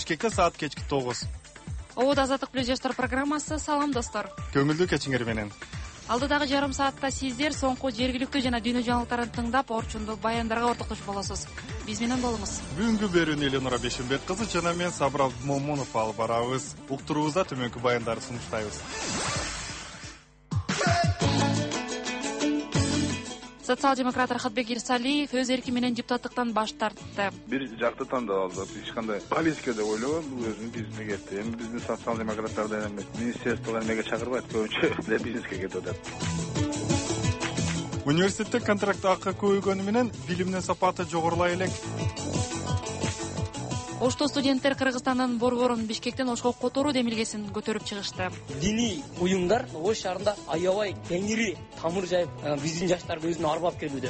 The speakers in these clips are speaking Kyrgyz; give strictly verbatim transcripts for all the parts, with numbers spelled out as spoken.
Бишкекте саат кечки тогуз. Обода Азаттык плюс жаштар программасы. Салам достор. Көңүлдүү кечиңер менен. Алдыдагы жарым саатта сиздер соңку жергиликтүү жана дүйнө жаңылыктарын тыңдап, орчундуу баяндарга ортоктошуп болосуз. Биз менен болуңуз. Бүгүнкү берүүнү Эленора Бешимбек кызы жана мен Сабыр Момунов алып барабыз. Уктуруубузда төмөнкү баяндарды сунуштайбыз. Социал-демократ Рахатбек Ирсалиев өз эрки менен депутаттыктан баш тартты. Бир жакты тандап алды. Эч кандай политика деп ойлогом, бул өзүнүн бизнесине кетти. Эми биздин социал-демократтарды эми министрлствого эмеге чакырбайт, көбүнчө бизнеске кетип атат. Университетте контракт акы көбөйгөнү менен билимдин сапаты жогорулай элек. Ошто студенттер Кыргызстандын борборун Бишкектен Ошко которуу демилгесин көтөрүп чыгышты. Диний уюмдар Ош шаарында аябай кеңири тамыр жайып, биздин жаштарды өзүнө арбап келүүдө.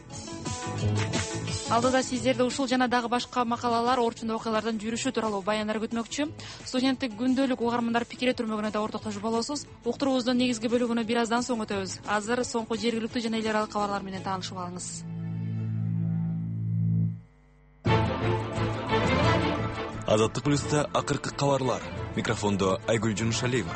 Алдыда сиздерди ушул жана дагы башка макалалар, орчундуу окуялардын жүрүшү тууралуу баяндар күтмөкчү. Студенттик күндөлүк угармандар пикири түрмөгүнө да ортоктошуп болосуз. Уктуруубуздун негизги бөлүгүнө бир аздан соң өтөбүз. Азыр соңку жергиликтүү жана эл аралык кабарлар менен таанышып алыңыз. Азаттык плюста акыркы кабарлар. Микрофондо Айгүл Жумшалиева.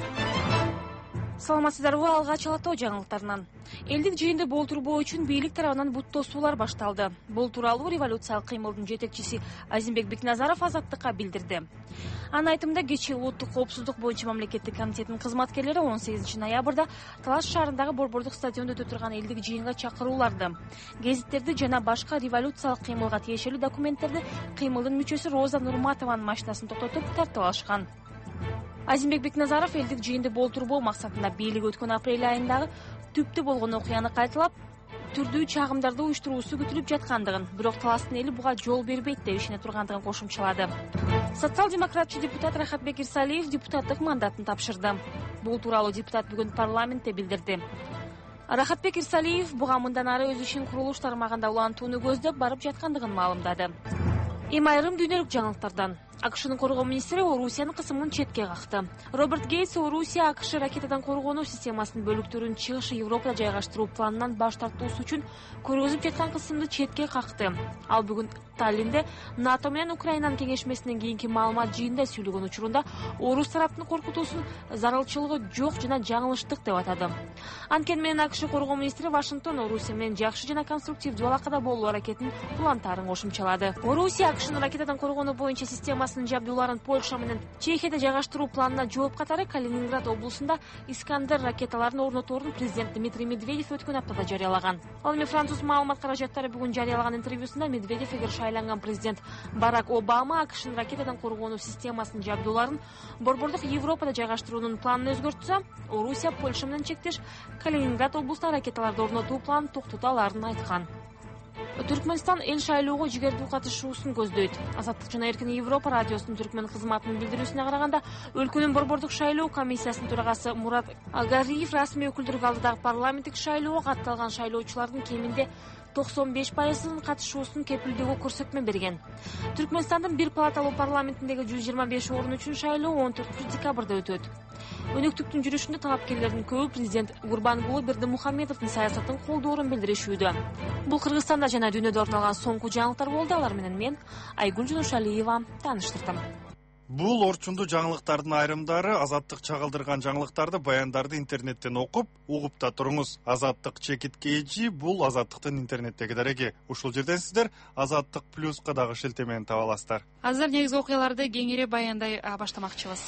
Саламатсыздарбы? Алгач алаттоо жаңылыктарынан. Элдик жыйынды болтурбоо үчүн бийлик тарабынан буттоосуулар башталды. Бул тууралуу революциялык кыймылдын жетекчиси Азимбек Бекназаров Азаттыкка билдирди. Анын айтымында кечээ улуттук коопсуздук боюнча мамлекеттик комитетинин кызматкерлери он сегизинчи ноябрда Талаш шаарындагы борбордук стадиондо өтө турган элдик жыйынга чакырууларды, гезиттерди жана башка революциялык кыймылга тиешелүү документтерди кыймылдын мүчөсү Роза Нурматованын машинасын токтотуп тартып алышкан. Азимбек Бекназаров элдик жыйынды болтурбоо максатында бийлик өткөн апрель айындагы түптү болгон окуяны кайталап, түрдүү чагымдарды уюштуруусу күтүлүп жаткандыгын, бирок Таластын эли буга жол бербейт деп ишене тургандыгын кошумчалады. Социал-демократчы депутат Рахатбек Ирсалиев депутаттык мандатын тапшырды. Бул тууралуу депутат бүгүн парламентте билдирди. Рахатбек Ирсалиев буга мындан ары өз ишин курулуш тармагында улантууну көздөп барып жаткандыгын маалымдады. Эми айрым дүйнөлүк жаңылыктардан. АКШнын коргоо министри Орусиянын кысымын четке какты. Роберт Гейтс Орусия АКШ ракетадан коргонуу системасынын бөлүктөрүн чыгышы Европада жайгаштыруу планынан баш тартуусу үчүн көргөзүп жаткан кысымды четке какты. Ал бүгүн Таллинде НАТО менен Украинанын кеңешмесинен кийинки маалымат жыйында сүйлөгөн учурунда орус тараптын коркутуусун зарылчылыгы жок жана жаңылыштык деп атады. Анткени менен АКШ коргоо министри Вашингтон Орусия менен жакшы жана конструктивдүү алакада болуу аракетин улантаарын кошумчалады. Орусия АКШнын ракетадан коргонуу боюнча системасынын жабдууларын Польша менен Чехияда жайгаштыруу планына жооп катары Калининград облусунда Искандер ракеталарын орнотоорун президент Дмитрий Медведев өткөн аптада жарыялаган. Ал эми француз маалымат каражаттары бүгүн жарыялаган интервьюсунда Медведев эгер шайланган президент Барак Обама АКШнын ракетадан коргонуу системасынын жабдууларын борбордук Европада жайгаштыруунун планын өзгөртсө, Орусия Польша менен чектеш Калининград облусуна ракеталарды орнотуу планын токтото аларын айткан. Түркмөнстан эл шайлоого жигердүү катышуусун көздөйт. Азаттык жана Эркин Европа радиосунун Түркмөн кызматынын билдирүүсүнө караганда, өлкөнүн борбордук шайлоо комиссиясынын төрагасы Мурат Агариев расмий өкүлдөргө алдыдагы парламенттик шайлоого катталган шайлоочулардын кеминде токсон беш пайызынын катышуусун кепилдөөгө көрсөтмө берген. Түркмөнстандын бир палаталуу парламентиндеги жүз жыйырма беш орун үчүн шайлоо он төртүнчү декабрда өтөт. Өнөктүктүн жүрүшүндө талапкерлердин көбү президент Гурбангулы Бердимухамедовдун саясатын колдоорун билдиришүүдө. Бул Кыргызстанда жана дүйнөдө орун алган соңку жаңылыктар болду. Алар менен мен Айгүл Жумшалиева тааныштырдым. Бул орчундуу жаңылыктардын айрымдары. Азаттык чагылдырган жаңылыктарды, баяндарды интернеттен окуп, угуп да туруңуз. Азаттык чекиткейжи бул Азаттыктын интернеттеги дареги. Ушул жерден сиздер Азаттык плюска дагы шилтемени таба аласыздар. Азыр негизги окуяларды кеңири баяндай баштамакчыбыз.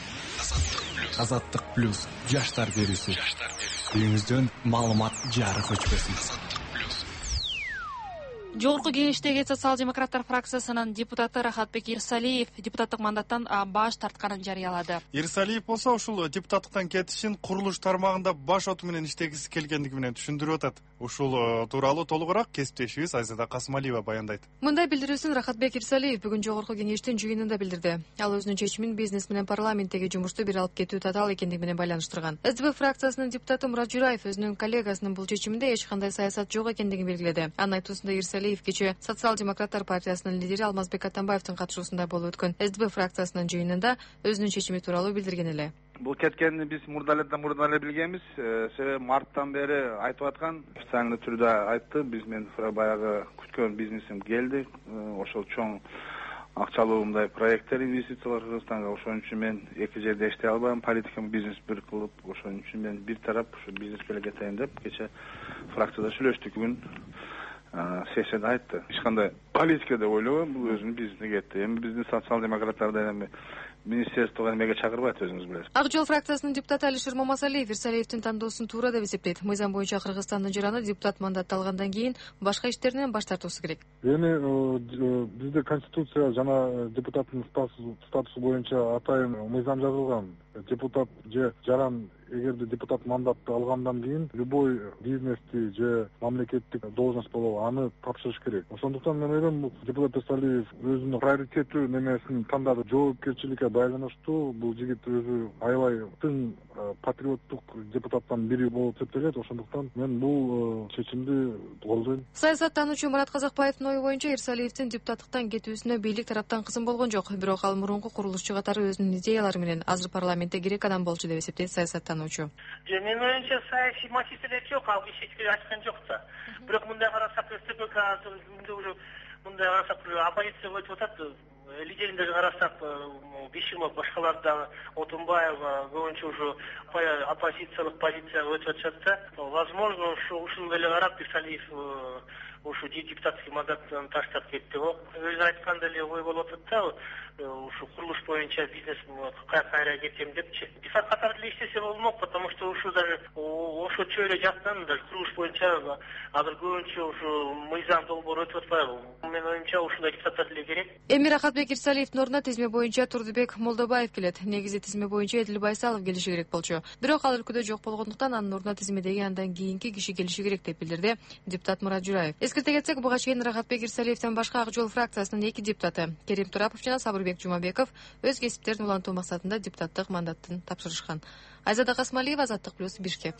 Азаттык плюс жаштар берүүсү. Үйүңүздөн маалымат жарык өчпөсүн. Жогорку кеңештеги социал-демократтар фракциясынын депутаты Рахатбек Ирсалиев депутаттык мандаттан баш тартканын жарыялады. Ирсалиев болсо ушул депутаттыктан кетишин курулуш тармагында баш оту менен иштегиси келгендиги менен түшүндүрүп атат. Ушул тууралуу толугураак кесиптешибиз Айзада Касымалиева баяндайт. Мындай билдирүүсүн Рахатбек Ирсалиев бүгүн жогорку кеңештин жыйынында билдирди. Ал өзүнүн чечимин бизнес менен парламенттеги жумушту бир алып кетүү татаал экендиги менен байланыштырган. СДП фракциясынын депутаты Мурат Жураев өзүнүн коллегасынын бул чечиминде эч кандай саясат жок экендигин белгиледи. Анын айтуусунда Ирсалиев кечээ социал-демократтар партиясынын лидери Алмазбек Атамбаевдин катышуусунда болуп өткөн СДП фракциясынын жыйынында өзүнүн чечими тууралуу билдирген эле. Бул кеткенин биз мурда эле мурда эле билгенбиз. Себеби марттан бери айтып аткан, официальный түрдө айтты. Биз мен баягы күткөн бизнесим келди. Ошол чоң акчалуу мындай проекттер, инвестициялар Кыргызстанга. Ошон үчүн мен эки жерде иштей албайм. Политика бизнес бир кылып, ошон үчүн мен бир тарап ушу бизнес беле кетейин деп кече фракцияда сүйлөштүк. Бүгүн сессияда айтты. Эч кандай политика деп ойлобойм, бул өзүнүн бизнесине кетти. Эми биздин социал-демократтар да эми министерствого эмеге чакырбайт, өзүңүз билесиз. Ак жол фракциясынын депутаты Алишер Мамасалиев Ирсалиевдин тандоосун туура деп эсептейт. Мыйзам боюнча Кыргызстандын жараны депутат мандатты алгандан кийин башка иштеринен баш тартуусу керек. Эми бизде конституция жана депутаттын статусу боюнча атайын мыйзам жазылган. Депутат же жаран эгерде депутат мандатты алгандан кийин любой бизнести же мамлекеттик должность болобу аны тапшырыш керек. Ошондуктан мен ойлойм, депутат Ирсалиев өзүнүн приоритеттүү немесин тандады. Жоопкерчиликке байланыштуу бул жигит өзү аябай тың патриоттук депутаттан бири болуп эсептелет. Ошондуктан мен бул чечимди колдойм. Саясаттануучу Мурат Казакбаевдин ою боюнча Ирсалиевдин депутаттыктан кетүүсүнө бийлик тараптан кысым болгон жок. Бирок ал мурунку курулушчу катары өзүнүн идеялары менен азыр парламентте керек адам болчу деп эсептейт саясаттануучу. Менин оюмча саясий мотивдер жок, ал эч эчкире ачкан жок да. Бирок мындай карасак, СТПК азыр уже мындай карасак оппозиция болуп атат. Лидериндерди карасак, Бишимов, башкалар да, Отунбаев көбүнчө уже оппозициялык позицияга өтүп атышат да. Возможно, ушу ушуну эле карап Ирсалиев ушу депутатский мандаттан таштап кетти го. Өзү айткандай эле ой болуп атат да, ушу курулуш боюнча бизнес кайра кетем депчи. Депутат катары эле иштесе болмок, потому что ушу даже ошочо эле жактан даже курулуш боюнча азыр көбүнчө ушу мыйзам долбоор өтүп атпайбы. Менин оюмча ушундай депутаттар эле керек. Эми Рахатбек Ирсалиевдин ордуна тизме боюнча Турдубек Молдобаев келет. Негизи тизме боюнча Эдил Байсалов келиши керек болчу. Бирок ал өлкөдө жок болгондуктан анын ордуна тизмедеги андан кийинки киши келиши керек деп билдирди депутат Мурат Жураев. Эскерте кетсек, буга чейин Рахатбек Ирсалиевден башка Ак жол фракциясынын эки депутаты Керим Турапов жана Сабырбек Жумабеков өз кесиптерин улантуу максатында депутаттык мандатын тапшырышкан. Айзада Касмалиева, Азаттык плюс, Бишкек.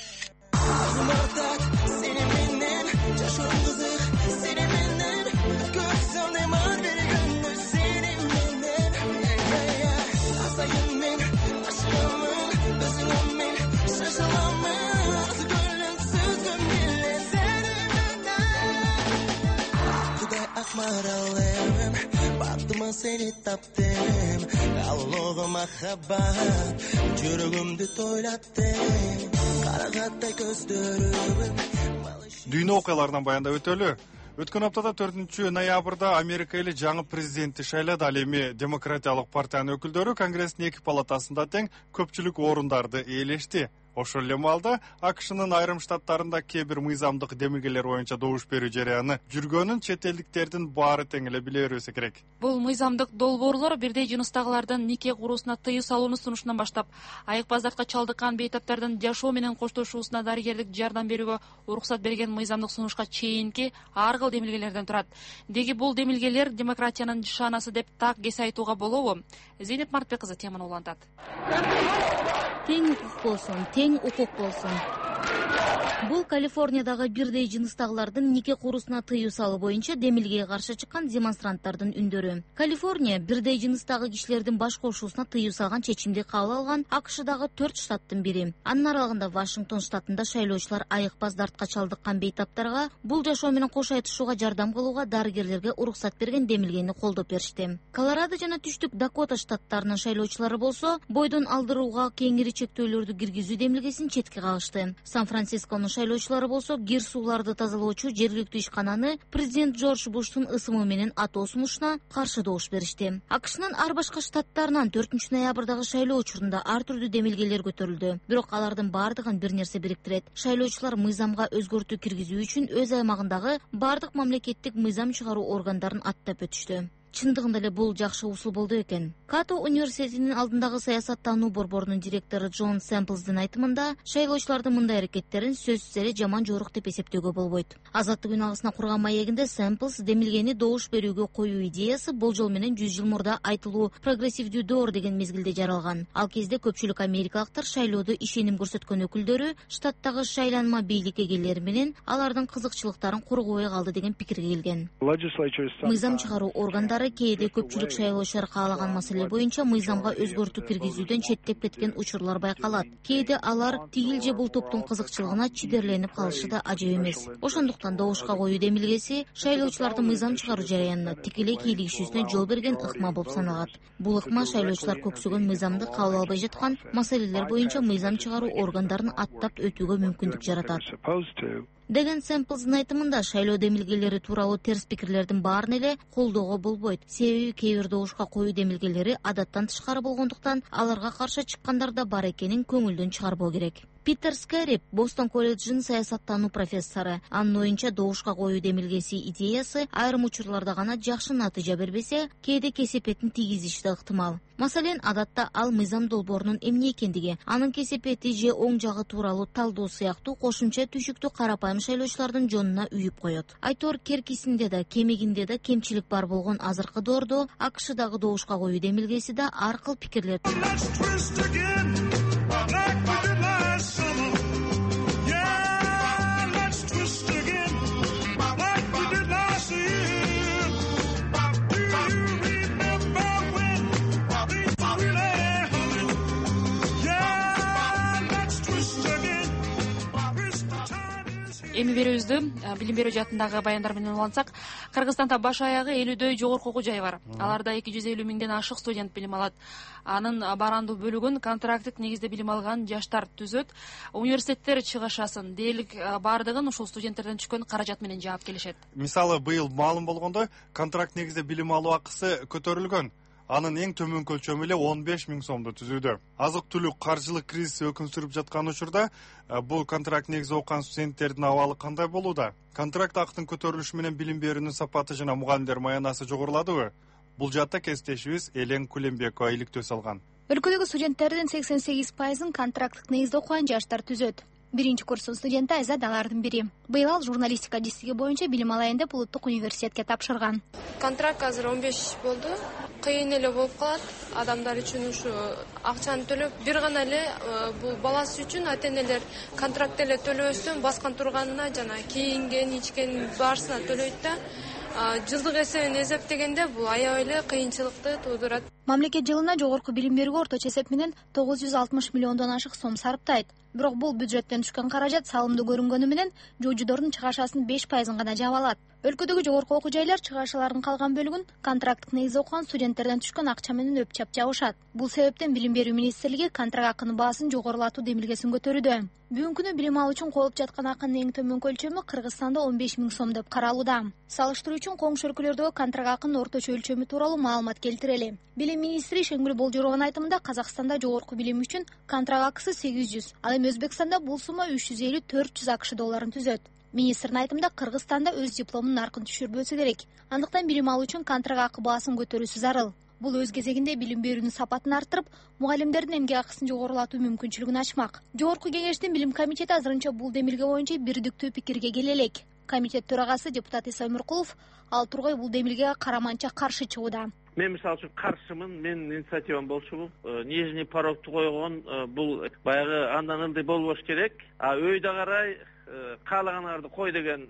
Maralım, baktıma seni taptım. Kavluğu mahabbat, yürüğümdü toylattım. Karagatta gözlerim. Дүйнө окуяларынан баяндап өтөлү. Өткөн аптада төртүнчү ноябрда Америка эли жаңы президентти шайлады. Ал эми Демократиялык партиянын өкүлдөрү Конгресстин эки палатасында тең көпчүлүк орундарды ээлешти. Ошол эле маалда АКШнын айрым штаттарында кээ бир мыйзамдык демилгелер боюнча добуш берүү жарыяны жүргөнүн чет элдиктердин баары тең эле биле бербесе керек. Бул мыйзамдык долбоорлор бирдей жыныстагылардын нике куруусуна тыюу салууну сунушунан баштап, айыкпаздыкка чалдыккан бейтаптардын жашоо менен коштошуусуна дарыгерлик жардам берүүгө уруксат берген мыйзамдык сунушка чейинки ар кыл демилгелерден турат. Деги бул демилгелер демократиянын шанасы деп так кесе айтууга болобу? Зейнеп Мартбек кызы теманы улантат. Тең укук болсун, тең укук болсун. Бул Калифорниядагы бирдей жыныстагылардын нике куруусуна тыюу салуу боюнча демилгеге каршы чыккан демонстранттардын үндөрү. Калифорния бирдей жыныстагы кишилердин баш кошуусуна тыюу салган чечимди кабыл алган АКШдагы төрт штаттын бири. Анын аралыгында Вашингтон штатында шайлоочулар айыкпаз дартка чалдыккан бейтаптарга бул жашоо менен кош айтышууга жардам кылууга дарыгерлерге уруксат берген демилгени колдоп беришти. Колорадо жана Түштүк Дакота штаттарынын шайлоочулары болсо бойдон алдырууга кеңири чектөөлөрдү киргизүү демилгесин четке кагышты. Сан-Францисконун шайлоочулары болсо кир сууларды тазалоочу жергиликтүү ишкананы президент Джордж Буштун ысымы менен атоо сунушуна каршы добуш беришти. АКШнын ар башка штаттарынан төртүнчү ноябрдагы шайлоо учурунда ар түрдүү демилгелер көтөрүлдү. Бирок алардын бардыгын бир нерсе бириктирет. Шайлоочулар мыйзамга өзгөртүү киргизүү үчүн өз аймагындагы бардык мамлекеттик мыйзам чыгаруу органдарын аттап өтүштү. Чындыгында эле бул жакшы усул болду экен. Като университетинин алдындагы саясаттануу борборунун директору Джон Сэмплздин айтымында, шайлоочулардын мындай аракеттерин сөзсүз эле жаман жорук деп эсептөөгө болбойт. Азаттык үн агысына курган маегинде Сэмплс демилгени добуш берүүгө коюу идеясы болжол менен жүз жыл мурда айтылуу прогрессивдүү доор деген мезгилде жаралган. Ал кезде көпчүлүк америкалыктар шайлоодо ишеним көрсөткөн өкүлдөрү штаттагы шайланма бийлик эгелери менен алардын кызыкчылыктарын коргобой калды деген пикирге келген. Мыйзам чыгаруу органдары катары кээде көпчүлүк шайлоочулар каалаган маселе боюнча мыйзамга өзгөртүү киргизүүдөн четтеп кеткен учурлар байкалат. Кээде алар тигил же бул топтун кызыкчылыгына чидерленип калышы да ажап эмес. Ошондуктан добушка коюу демилгеси шайлоочулардын мыйзам чыгаруу жараянына тикелей кийлигишүүсүнө жол берген ыкма болуп саналат. Бул ыкма шайлоочулар көксөгөн мыйзамды кабыл албай жаткан маселелер боюнча мыйзам чыгаруу органдарын аттап өтүүгө мүмкүндүк жаратат. Деген Сэмплздын айтымында шайлоо демилгелери тууралуу терс пикирлердин баарын эле колдоого болбойт. Себеби кээ бир добушка коюу демилгелери адаттан тышкары болгондуктан аларга каршы чыккандар да бар экенин көңүлдөн чыгарбоо керек. Питер Скэрип, Бостон колледжинин саясаттануу профессору. Анын оюнча добушка коюу демилгеси идеясы айрым учурларда гана жакшы натыйжа бербесе, кээде кесепетин тийгизиши да ыктымал. Маселен, адатта ал мыйзам долбоорунун эмне экендиги, анын кесепети же оң жагы тууралуу талдоо сыяктуу кошумча түйшүктү карапайым шайлоочулардын жонуна үйүп коет. Айтор керкисинде да, кемигинде да кемчилик бар болгон азыркы доордо АКШдагы добушка коюу демилгеси да ар кыл пикирлер. Эми берүүбүздү билим берүү жаатындагы баяндар менен улантсак, Кыргызстанда баш аягы элүүдөй жогорку окуу жай бар. Аларда эки жүз элүү миңден ашык студент билим алат. Анын барандуу бөлүгүн контракттык негизде билим алган жаштар түзөт. Университеттер чыгышасын дээрлик бардыгын ушул студенттерден түшкөн каражат менен жаап келишет. Мисалы, быйыл маалым болгондой, контракт негизде билим алуу акысы көтөрүлгөн. Анын эң төмөн көлчөмү эле он беш миң сомду түзүүдө. Азык-түлүк каржылык кризиси өкүм сүрүп жаткан учурда бул контракт негизде окуган студенттердин абалы кандай болууда? Контракт акытын көтөрүлүшү менен билим берүүнүн сапаты жана мугалимдер маянасы жогоруладыбы? Бул жаатта кесиптешибиз Элен Кулембекова иликтөө салган. Өлкөдөгү студенттердин сексен сегиз пайызын контракттык негизде окуган жаштар түзөт. Биринчи курстун студенти Айзат алардын бири. Быйыл ал журналистика дисциплинасы боюнча билим алайын деп улуттук университетке тапшырган. Контракт азыр он беш болду. Кыйын эле болуп калат. Адамдар үчүн ушу акчаны төлөп, бир гана эле бул баласы үчүн ата-энелер контракт эле төлөбөстөн баскан турганына жана кийинген, ичкен баарысына төлөйт да. Жылдык эсебин эсептегенде бул аябай эле кыйынчылыкты туудурат. Мамлекет жылына жогорку билим берүүгө орточо эсеп менен тогуз жүз алтымыш миллиондон ашык сом сарптайт. Бирок бул бюджеттен түшкөн каражат салымдуу көрүнгөнү менен жуучудордун чыгашасынын беш пайызын гана жаап алат. Өлкөдөгү жогорку окуу жайлар чыгашалардын калган бөлүгүн контракттык негизде окуган студенттерден түшкөн акча менен өп-чап жабышат. Бул себептен билим берүү министрлиги контракт акынын баасын жогорулатуу демилгесин көтөрүүдө. Бүгүнкү күнү билим алуу үчүн колуп жаткан акынын эң төмөн көлчөмү Кыргызстанда он беш миң сом деп каралууда. Салыштыруу үчүн коңшу өлкөлөрдөгү контракт акынын орточо өлчөмү тууралуу маалымат келтирели. Билим министри Шеңгүл Болжорованын айтымында Казакстанда жогорку билим үчүн контракт акысы сегиз жүз, ал эми Өзбекстанда бул сумма үч жүз элүү төрт жүз АКШ долларын түзөт. Министрдин айтымында Кыргызстанда өз дипломунун наркын түшүрбөсү керек. Андыктан билим алуу үчүн контракт акы баасын көтөрүүсү зарыл. Бул өз кезегинде билим берүүнүн сапатын арттырып, мугалимдердин эмгек акысын жогорулатуу мүмкүнчүлүгүн ачмак. Жогорку кеңештин билим комитети азырынча бул демилге боюнча бирдиктүү пикирге келе элек. Комитет төрагасы депутат Иса Өмүркулов ал тургай бул демилгеге караманча каршы чыгууда. Мен мисалы үчүн каршымын, менин инициативам болчу бул нижний порогду койгон, бул баягы андан ындай болбош керек. А өйдө карай каалаганыңарды кой деген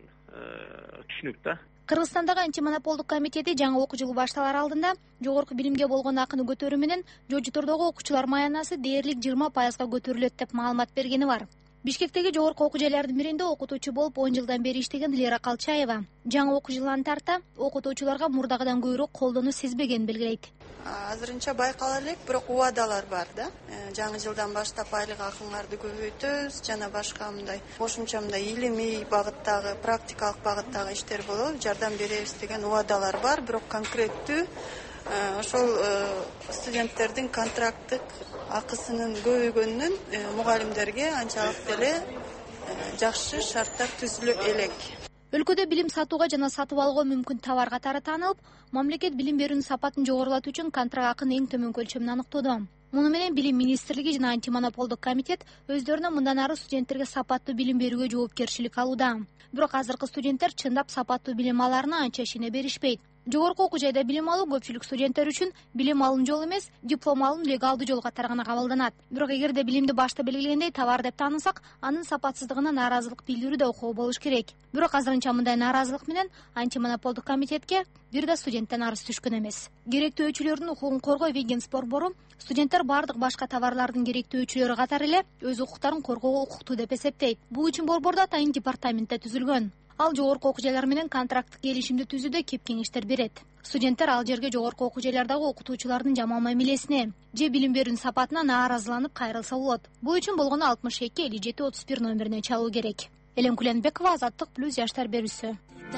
түшүнүк да. Кыргызстандагы антимонополдук комитети жаңы окуу жылы башталар алдында жогорку билимге болгон акыны көтөрүү менен жожутордогу окуучулар маянасы дээрлик жыйырма пайызга көтөрүлөт деп маалымат бергени бар. Бишкектеги жогорку окуу жайлардын биринде окутуучу болуп он жылдан бери иштеген Лера Калчаева жаңы окуу жылынан тарта окутуучуларга мурдагыдан көбүрөөк колдонуу сезбегенин белгилейт. Азырынча байкала элек, бирок убадалар бар да. Жаңы жылдан баштап айлык акыңарды көбөйтөбүз жана башка мындай кошумча мындай илимий багыттагы, практикалык багыттагы иштер болобу, жардам беребиз деген убадалар бар, бирок конкреттүү ошол студенттердин контракттык акысынын көбөйгөнүнөн мугалимдерге анчалык деле жакшы шарттар түзүлө элек. Өлкөдө билим сатууга жана сатып алууга мүмкүн товар катары таанылып, мамлекет билим берүүнүн сапатын жогорулатуу үчүн контракт акынын эң төмөн көлчөмүн аныктоодо. Муну менен билим министрлиги жана антимонополдук комитет өздөрүнө мындан ары студенттерге сапаттуу билим берүүгө жоопкерчилик алууда. Бирок азыркы студенттер чындап сапаттуу билим аларына анча ишене беришпейт. Жогорку окуу жайда билим алуу көпчүлүк студенттер үчүн билим алуу жолу эмес, диплом алуу легалдуу жол катары гана кабылданат. Бирок эгерде билимди башта белгилегендей товар деп таанысак, анын сапатсыздыгына нааразылык билдирүү да окуу болуш керек. Бирок азырынча мындай нааразылык менен антимонополдук комитетке бир да студенттен арыз түшкөн эмес. Керектөөчүлөрдүн укугун коргоо Вигенс борбору студенттер бардык башка товарлардын керектөөчүлөрү катары эле өз укуктарын коргоого укуктуу деп эсептейт. Бул үчүн борбордо атайын департаментте түзүлгөн. Ал жогорку окуу жайлар менен контракттык келишимди түзүүдө кеп кеңештер берет. Студенттер ал жерге жогорку окуу жайлардагы окутуучулардын жаман мамилесине же билим берүүнүн сапатына нааразыланып кайрылса болот. Бул үчүн болгону алтымыш эки элүү жети отуз бир номерине чалуу керек. Элем Куленбекова, Азаттык плюс жаштар берүүсү.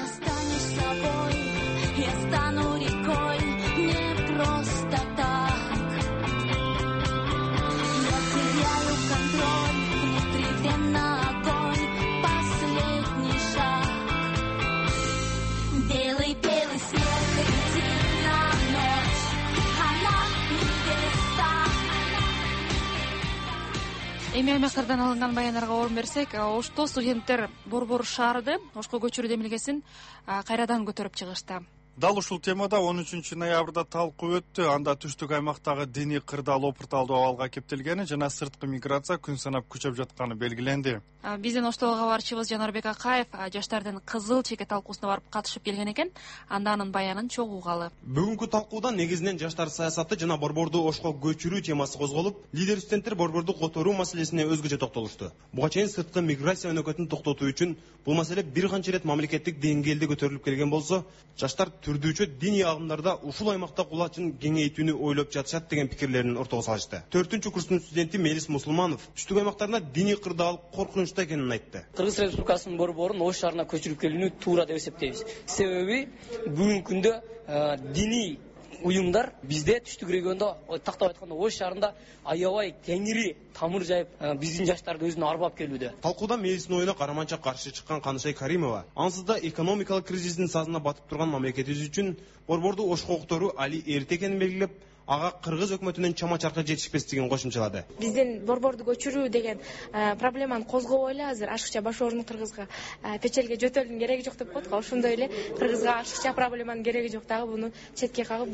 Эми аймактардан алынган баяндарга орун берсек, Ошто студенттер борбор шаарды Ошко көчүрүү демилгесин кайрадан көтөрүп чыгышты. Дал ушул темада он үчүнчү ноябрда талкуу өттү. Анда түштүк аймактагы диний кырдаал опурталдуу абалга кептелгени жана сырткы миграция күн санап күчөп жатканы белгиленди. Биздин Оштого кабарчыбыз Жанарбек Акаев жаштардын кызыл чеке талкуусуна барып катышып келген экен. Анда анын баянын чогуу угалы. Бүгүнкү талкууда негизинен жаштар саясаты жана борборду Ошко көчүрүү темасы козголуп, лидер студенттер борборду которуу маселесине өзгөчө токтолушту. Буга чейин сырткы миграция өнөкөтүн токтотуу үчүн бул маселе бир канча ирет мамлекеттик деңгээлде көтөрүлүп келген болсо, жаштар түрдүүчү диний агымдарда ушул аймакта кулачын кеңейтүүнү ойлоп жатышат деген пикирлерин ортого салышты. төртүнчү курстун студенти Мелис Мусулманов түштүк аймактарында диний кырдаал коркунучтуу экенин айтты. Кыргыз Республикасынын борборун Ош шаарына көчүрүп келүүнү туура деп эсептейбиз. Себеби бүгүнкү күндө диний уюмдар бизде түштүк региондо, тактап айтканда Ош шаарында аябай кеңири тамыр жайып, биздин жаштарды өзүнө арбап келүүдө. Талкууда Мелистин оюна караманча каршы чыккан Канышай Каримова, ансыз да экономикалык кризистин сазына батып турган мамлекетибиз үчүн борборду Ошко окуторуу али эрте экенин белгилеп, ага кыргыз өкмөтүнүн чама чаркы жетишпестигин кошумчалады. Биздин борборду көчүрүү деген проблеманы козгобой эле азыр ашыкча баш орун кыргызга печелге жөтөлүүнүн кереги жок деп коет го. Ошондой эле кыргызга ашыкча проблеманын кереги жок, дагы буну четке кагып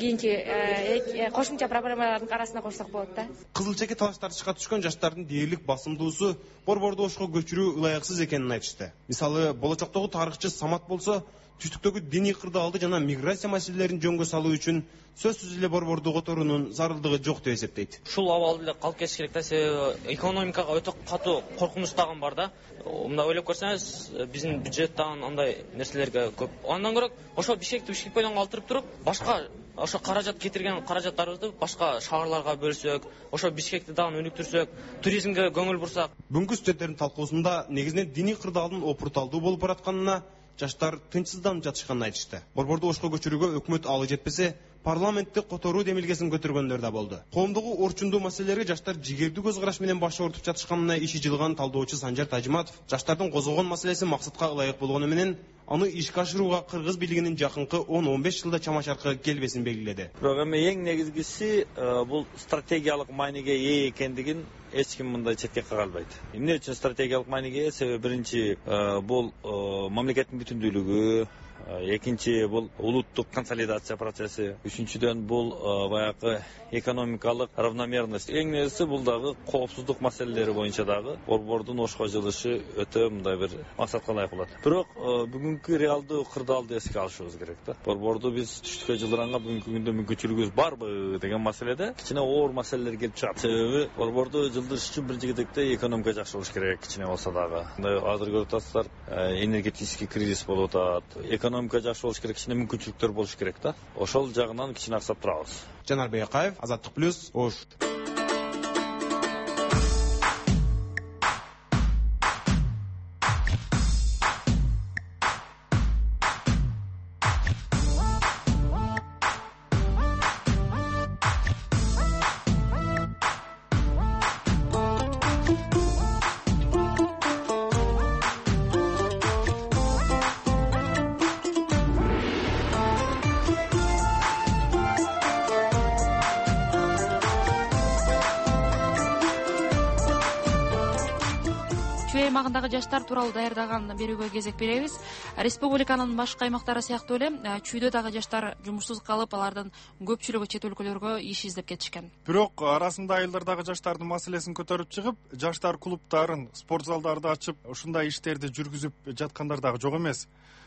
кийинки кошумча проблемалардын арасына кошсок болот да. Кызыл чеке талаш тартышка түшкөн жаштардын дээрлик басымдуусу борборду Ошко көчүрүү ылайыксыз экенин айтышты. Мисалы, болочоктогу тарыхчы Самат болсо, түштүктөгү диний кырдаалды жана миграция маселелерин жөнгө салуу үчүн сөзсүз эле борборду которуунун зарылдыгы жок деп эсептейт. Ушул абалды эле калып кетиш керек да, себеби экономикага өтө катуу коркунуч тагын бар да. Мындай ойлоп көрсөңүз, биздин бюджеттен андай нерселерге көп. Андан көрө ошо Бишкекти Бишкек менен калтырып туруп, башка ошо каражат кетирген каражаттарыбызды башка шаарларга бөлсөк, ошо Бишкекти дагы өнүктүрсөк, туризмге көңүл бурсак. Бүгүнкү студенттердин талкуусунда негизинен диний кырдаалдын опурталдуу болуп баратканына жаштар тынчсызданып жатышканын айтышты. Борборду Ошко көчүрүүгө өкмөт алы жетпесе, парламентте которуу демилгесин көтөргөндөр да болду. Коомдогу орчундуу маселелерге жаштар жигердүү көз караш менен баш ортуп жатышканына иши жылган талдоочу Санжар Тажиматов жаштардын козгогон маселеси максатка ылайык болгону менен аны ишке ашырууга кыргыз бийлигинин жакынкы он он беш жылда чама чаркы келбесин белгиледи. Бирок эми эң негизгиси бул стратегиялык мааниге ээ экендигин эч ким мындай четке кага албайт. Эмне үчүн стратегиялык мааниге ээ? Себеби биринчи бул мамлекеттин бүтүндүүлүгү, экинчи бул улуттук консолидация процесси, үчүнчүдөн бул баягы экономикалык равномерность. Эң негизгиси бул дагы коопсуздук маселелери боюнча дагы борбордун Ошко жылышы өтө мындай бир максатка ылайык болот. Бирок бүгүнкү реалдуу кырдаалды эске алышыбыз керек да. Борборду биз түштүккө жылдыранга бүгүнкү күндө мүмкүнчүлүгүбүз барбы деген маселеде кичине оор маселелер келип чыгат. Себеби борборду жылдырыш үчүн биринчи кезекте экономика жакшы болуш керек, кичине болсо дагы. Азыр көрүп атасыздар, энергетический кризис болуп атат. Экономика жакшы болуш керек, кичине мүмкүнчүлүктөр болуш керек да. Ошол жагынан кичине аксап турабыз. Жанарбек Акаев, Азаттык плюс, Ош. тармагындагы жаштар тууралуу даярдаган берүүгө кезек беребиз. Республиканын башка аймактары сыяктуу эле чүйдө дагы жаштар жумушсуз калып, алардын көпчүлүгү чет өлкөлөргө иш издеп кетишкен. Бирок арасында айылдардагы жаштардын маселесин көтөрүп чыгып, жаштар клубдарын, спорт залдарды ачып, ушундай иштерди жүргүзүп жаткандар дагы жок эмес.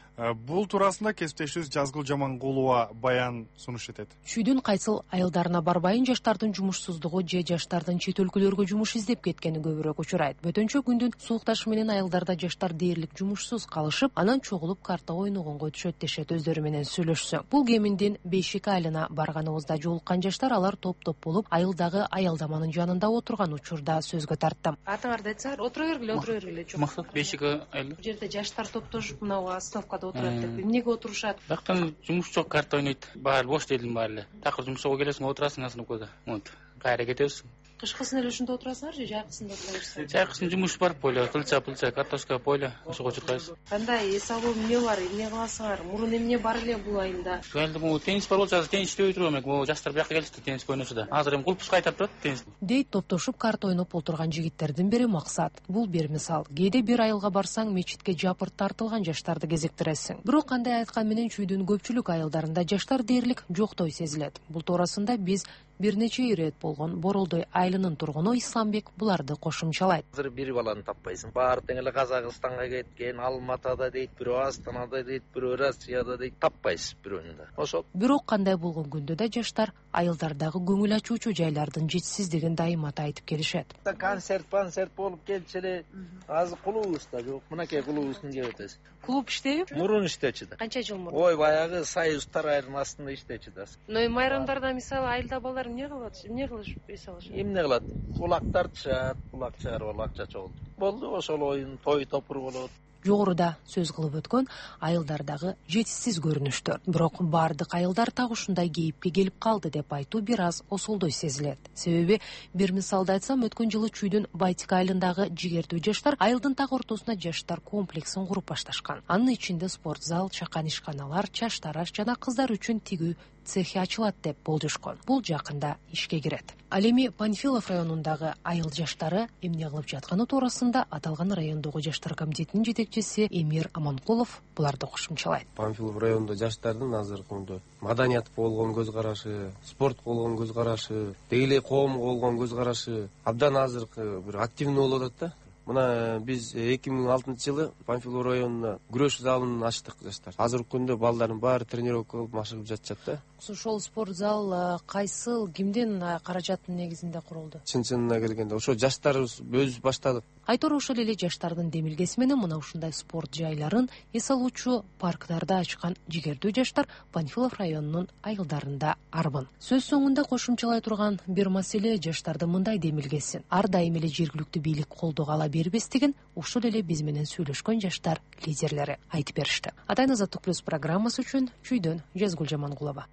Бул туурасында кесиптешибиз Жазгыл Жамангулова баян сунуш этет. Чүйдүн кайсыл айылдарына барбайын жаштардын жумушсуздугу же жаштардын чет өлкөлөргө жумуш издеп кеткени көбүрөөк учурайт. Бөтөнчө күндүн суукташы менен айылдарда жаштар дээрлик жумушсуз калышып, анан чогулуп карта ойногонго түшөт дешет өздөрү менен сүйлөшсөң. Бул кеминден Бешик айылына барганыбызда жолуккан жаштар алар топ-топ болуп, айылдагы аялдаманын жанында отурган учурда сөзгө тарттым. Атыңарды айтсаңар, отура бергиле, отура бергиле. Максат Бешик айылы. Бул жерде жаштар топтошуп, мынау остановкада отурат деп, эмнеге отурушат? Бактан жумуш жок, карта ойнойт. Баары бош делдин баары эле. Такыр жумушка келесиң, отурасың остановкада. Вот. Кайра кетесиң. Кышкысын эле ушунда отурасыңар же жайкысында отура бересиңер? Жайкысын жумуш бар, поле, кылча, пылча, картошка, поле, ошого чуркайсыз. Кандай эс алуу эмне бар, эмне кыласыңар? Мурун эмне бар эле бул айылда? Бул айылда бул теннис бар болчу, азыр теннис иштебей туруп эмек. Бул жаштар бияка келишти, теннис ойношо да. Азыр эми кулпус кайтап турат теннис. Дейт топтошуп карта ойноп отурган жигиттердин бири Максат. Бул бир мисал. Кээде бир айылга барсаң, мечитке жапырт тартылган жаштарды кезиктиресиң. Бирок кандай айткан менен чүйдүн көпчүлүк айылдарында жаштар дээрлик жоктой сезилет. Бул туурасында биз бир нече ирет болгон Боролдой айылынын тургуну Исламбек буларды кошумчалайт. Азыр бир баланы таппайсың. Баары тең эле Казакстанга кеткен, Алматада дейт, бирөө Астанада дейт, бирөө Россияда дейт, таппайсыз бирөөнү да. Ошол. Бирок кандай болгон күндө да жаштар айылдардагы көңүл ачуучу жайлардын жетишсиздигин дайыма айтып келишет. Концерт, концерт болуп келчү эле. Азыр клубубуз да жок. Мынакей клубубуздун кеп өтөбүз. Клуб иштейби? Мурун иштечү да. Канча жыл мурун? Ой, баягы Союз тарайынын астында иштечү да. Но майрамдарда мисалы айылда балдар эмне кылат? Эмне кылышып эс алышат? Эмне кылат? Улак тартышат, улак чыгарып акча чогултуп. Болду, ошол оюн, той топур болот. Жогоруда сөз кылып өткөн айылдардагы жетишсиз көрүнүштөр. Бирок бардык айылдар так ушундай кейипке келип калды деп айтуу бир аз осолдой сезилет. Себеби бир мисалды айтсам, өткөн жылы Чүйдүн Байтик айылындагы жигердүү жаштар айылдын так ортосуна жаштар комплексин куруп башташкан. Анын ичинде спорт зал, чакан ишканалар, чач тараш жана кыздар үчүн тигүү цехи ачылат деп болжошкон. Бул жакында ишке кирет. Ал эми Панфилов районундагы айыл жаштары эмне кылып жатканы туурасында аталган райондогу жаштар комитетинин жетекчиси Эмир Аманкулов буларды кошумчалайт. Панфилов районунда жаштардын азыркы күндө маданиятка болгон көз карашы, спортко болгон көз карашы, деги эле коомго болгон көз карашы абдан азыркы бир активдүү болуп атат да. Мына биз эки миң алтынчы жылы Панфилов районуна күрөш залын ачтык жаштар. Азыркы күндө балдардын баары тренировка кылып машыгып жатышат да. Ошол спорт зал кайсыл, кимдин каражаттын негизинде курулду? Чын-чынына келгенде ошо жаштарыбыз өзүбүз баштадык. Айтор ошол эле жаштардын демилгеси менен мына ушундай спорт жайларын эс алуучу парктарда ачкан жигердүү жаштар Панфилов районунун айылдарында арбын. Сөз соңунда кошумчалай турган бир маселе жаштардын мындай демилгесин ар дайым эле жергиликтүү бийлик колдоого ала бербестигин ушул эле биз менен сүйлөшкөн жаштар лидерлери айтып беришти. Атайын Азаттык плюс программасы үчүн Чүйдөн Жазгул Жамангулова.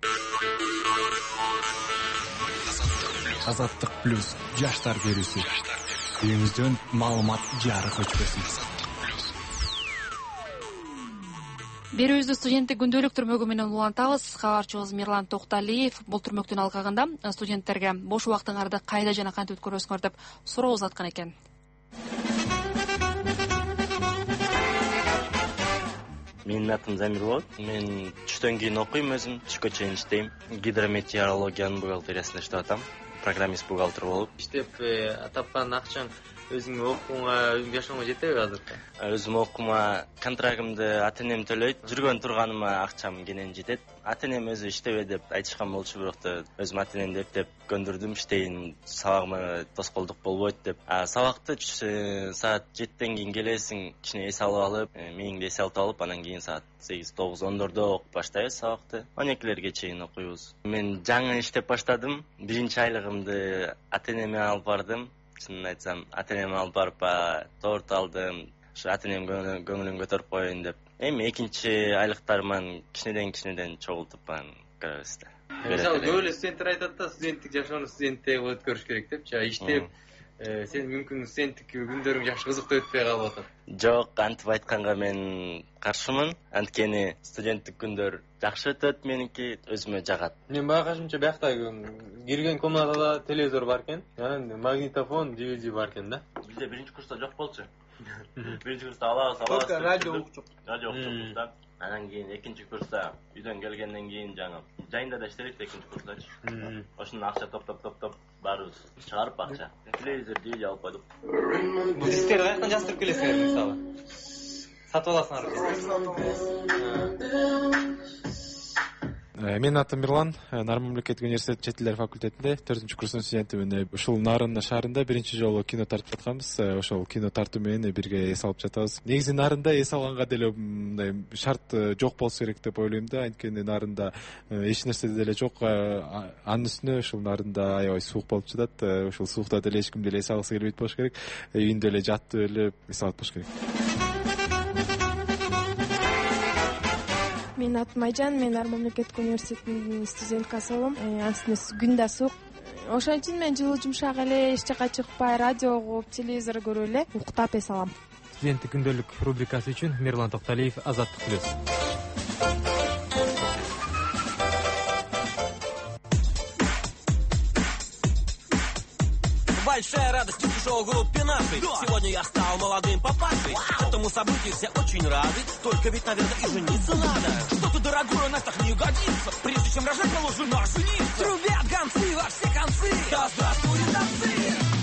Азаттык плюс жаштар берүүсү. Үйүңүздөн маалымат жарык өчпөсүн. Берүүбүздү студенттик күндөлүк түрмөгү менен улантабыз. Кабарчыбыз Мирлан Токталиев бул түрмөктүн алкагында студенттерге бош убактыңарды кайда жана кантип өткөрөсүңөр деп суроо узаткан экен. Менин атым Замир болот. Мен түштөн кийин окуйм өзүм, түшкө чейин иштейм. Гидрометеорологиянын бухгалтериясында иштеп атам. Программист бухгалтер болуп. Иштеп тапкан акчаң өзүңө окууга, өзүң жашооңо жетеби азыр? Өзүм окуума контрагымды ата-энем төлөйт. Жүргөн турганыма акчам кенен жетет. Ата-энем өзү иштебе деп айтышкан болчу, бирок та өзүм ата-энемди эптеп көндүрдүм, иштейин, сабагыма тоскоолдук болбойт деп. А сабакты саат жетиден кийин келесиң, кичине эс алып алып, мээңди эс алып алып, анан кийин саат сегиз тогуз ондордо окуп баштайбыз сабакты. он экилерге чейин окуйбуз. Мен жаңы иштеп баштадым. Биринчи айлыгымды ата-энеме алып бардым. Чынын айтсам, ата-энеме алып барып торт алдым. Ошо ата-энем көңүлүн көтөрүп коеюн деп. Эми экинчи айлыктарыман кичинеден-кичинеден чогултуп көрөбүз да. Мисалы, көп эле студенттер айтат да, студенттик жашоону студентте өткөрүш керек депчи. Иштеп, сен мүмкүн студенттик күндөрүң жакшы кызыктуу өтпөй калып атат. Жок, антип айтканга мен каршымын. Анткени студенттик күндөр жакшы өтөт меники, өзүмө жагат. Мен байкашымча биякта кирген комнатада телевизор бар экен, анан магнитофон, ди ви ди бар экен да. Бизде биринчи курста жок болчу. биринчи курста алабыз алабыз только радио укчук радио укчукпуз да анан кийин экинчи курста үйдөн келгенден кийин жаңы жайында да иштедик экинчи курстачы ошондон акча топтоп топтоп баарыбыз чыгарып акча телевизор дивди алып койдук. Бул дисктерди каяктан жаздырып келесиңер мисалы сатып аласыңар? Менин атым Мирлан, Нарын мамлекеттик университети чет тилдер факультетинде төртүнчү курстун студентимин. Ушул Нарын шаарында биринчи жолу кино тартып жатканбыз. Ошол кино тартуу менен бирге эс алып жатабыз. Негизи Нарында эс алганга деле мындай шарт жок болсо керек деп ойлойм да. Анткени Нарында эч нерсе деле жок. Анын үстүнө ушул Нарында аябай суук болуп жатат. Ушул суукта деле эч ким деле эс алгысы келбейт болуш керек. Үйүндө эле жатып эле эс алып болуш керек. Менин атым Айжан, мен Нарын мамлекеттик университетинин студенткасы болом. Анын күн да суук. Ошон үчүн мен жылуу жумшак эле эч жака чыкпай, радио угуп, телевизор көрүп эле уктап эс алам. Студенттик күндөлүк рубрикасы үчүн Мирлан Токталиев, Азаттык плюс. Большая радость в шоу группе нашей. Сегодня я стал молодым папашей. Этому событию все очень рады. Только ведь, наверное, и жениться надо. Что-то дорогое у нас так не годится. Прежде чем рожать, положено жениться. Трубят гонцы во все концы. Да здравствуют танцы.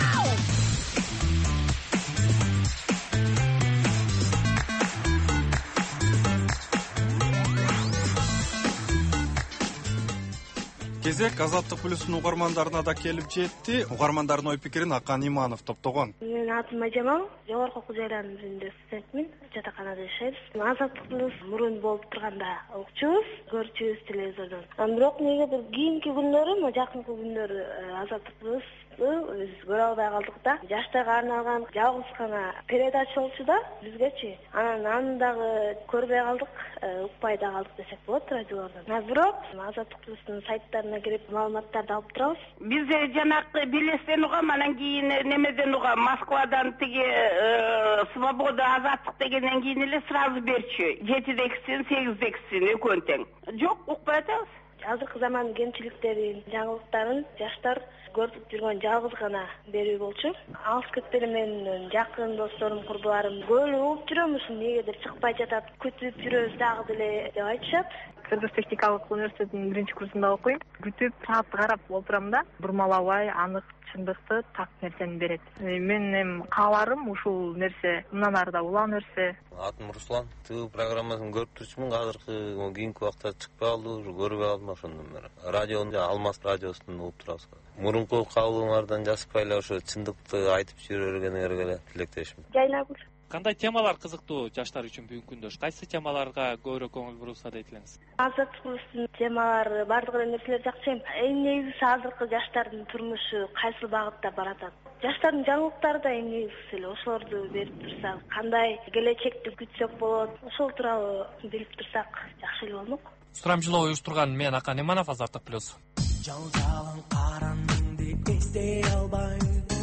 Кезек Азаттык плюстун угармандарына да келип жетти. Угармандардын ой пикирин Акан Иманов топтогон. Менин атым Ажамал, жогорку окуу жайлардын биринде студентмин, жатаканада жашайбыз. Азаттык плюс мурун болуп турганда укчубуз, көрчүбүз телевизордон. Бирок негедир кийинки күндөрү, жакынкы күндөрү Азаттык плюс биз көрө албай калдык да. Жаштарга арналган жалгыз гана передача болчу да бизгечи. Анан аны дагы көрбөй калдык, укпай да калдык десек болот радиолордон. Бирок Азаттык плюстун сайттарына кирип маалыматтарды алып турабыз. Биз жанакы Белестен угам, анан кийин немеден угам, Москвадан тиги Свобода Азаттык дегенден кийин эле сразу берчү. жетидекисин, сегиздекисин экөөнү тең. Жок, укпай атабыз. Азыркы замандын кемчиликтерин, жаңылыктарын жаштар көрүп жүргөн жалгыз гана берүү болчу. Алыс кетпели менин жакын досторум, курбуларым көөлү угуп жүрөмүз, негедир чыкпай жатат, күтүп жүрөбүз дагы деле деп айтышат. Кыргыз техникалык университетинин биринчи курсунда окуйм. Күтүп саатты карап отурам да, бурмалабай, анык чындыкты, так нерсени берет. Мен эми кааларым ушул нерсе мындан ары да улам нерсе. Атым Руслан. Түү программасын көрүп турчумун, азыркы кийинки убакта чыкпай калды, уже көрбөй калдым ошондон бери. Радиону Алмаз радиосунан угуп турабыз. Мурунку кабылыңардан жазбай эле ошо чындыкты айтып жүрө бергениңерге эле тилектешмин. Жайнагүл. Кандай темалар кызыктуу жаштар үчүн бүгүнкү күндө? Кайсы темаларга көбүрөөк көңүл бурулса дейт элеңиз? Азаттык плюстун темалары бардык нерселер жакшы. Эң негизгиси азыркы жаштардын турмушу кайсы багытта баратат. Жаштардын жаңылыктары да эң негизгиси эле. Ошолорду берип турсак, кандай келечекти күтсөк болот, ошол тууралуу билип турсак жакшы эле болмок. Сурамжылоо уюштурган мен Акан Иманов, Азаттык плюс. Жалжалың караныңды эстей албай,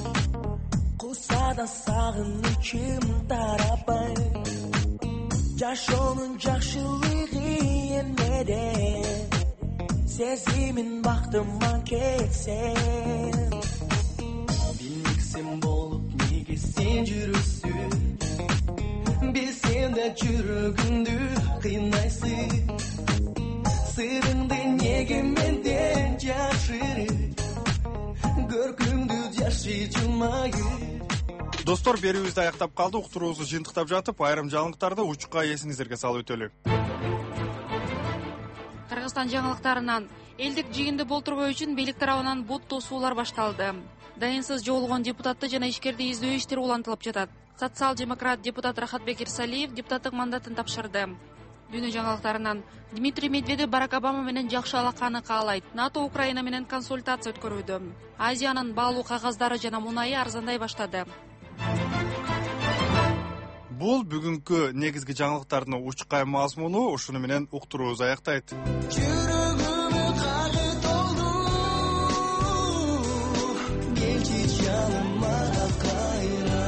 кусада сагынычым тарапай, жашоонун жакшылыгы эмнеде, сезимин бактыма кетсе, билгисин болуп неге сен жүрөсүң, билсем да жүрөгүмдү кыйнайсың, сырыңды неге менден жашырып, көркүмдү жашы жумайып. Достор, берүүбүздү аяктап калды. Уктуруубузду жыйынтыктап жатып, айрым жаңылыктарды учукка эсиңиздерге салып өтөлү. Кыргызстан жаңылыктарынан элдик жыйынды болтурбоо үчүн бийлик тарабынан бут тосуулар башталды. Дайынсыз жоолгон депутатты жана ишкерди издөө иштери улантылып жатат. Социал-демократ депутат Рахатбек Ирсалиев депутаттык мандатын тапшырды. Дүйнө жаңылыктарынан Дмитрий Медведев Барак Обама менен жакшы алаканы каалайт. НАТО Украина менен консультация өткөрүүдө. Азиянын баалуу кагаздары жана мунайы арзандай баштады. Бул бүгүнкү негизги жаңылыктардын учкай мазмуну. Ушуну менен уктуруубуз аяктайт. Жүрөгүмө кары толду, келчи жаныма кайра.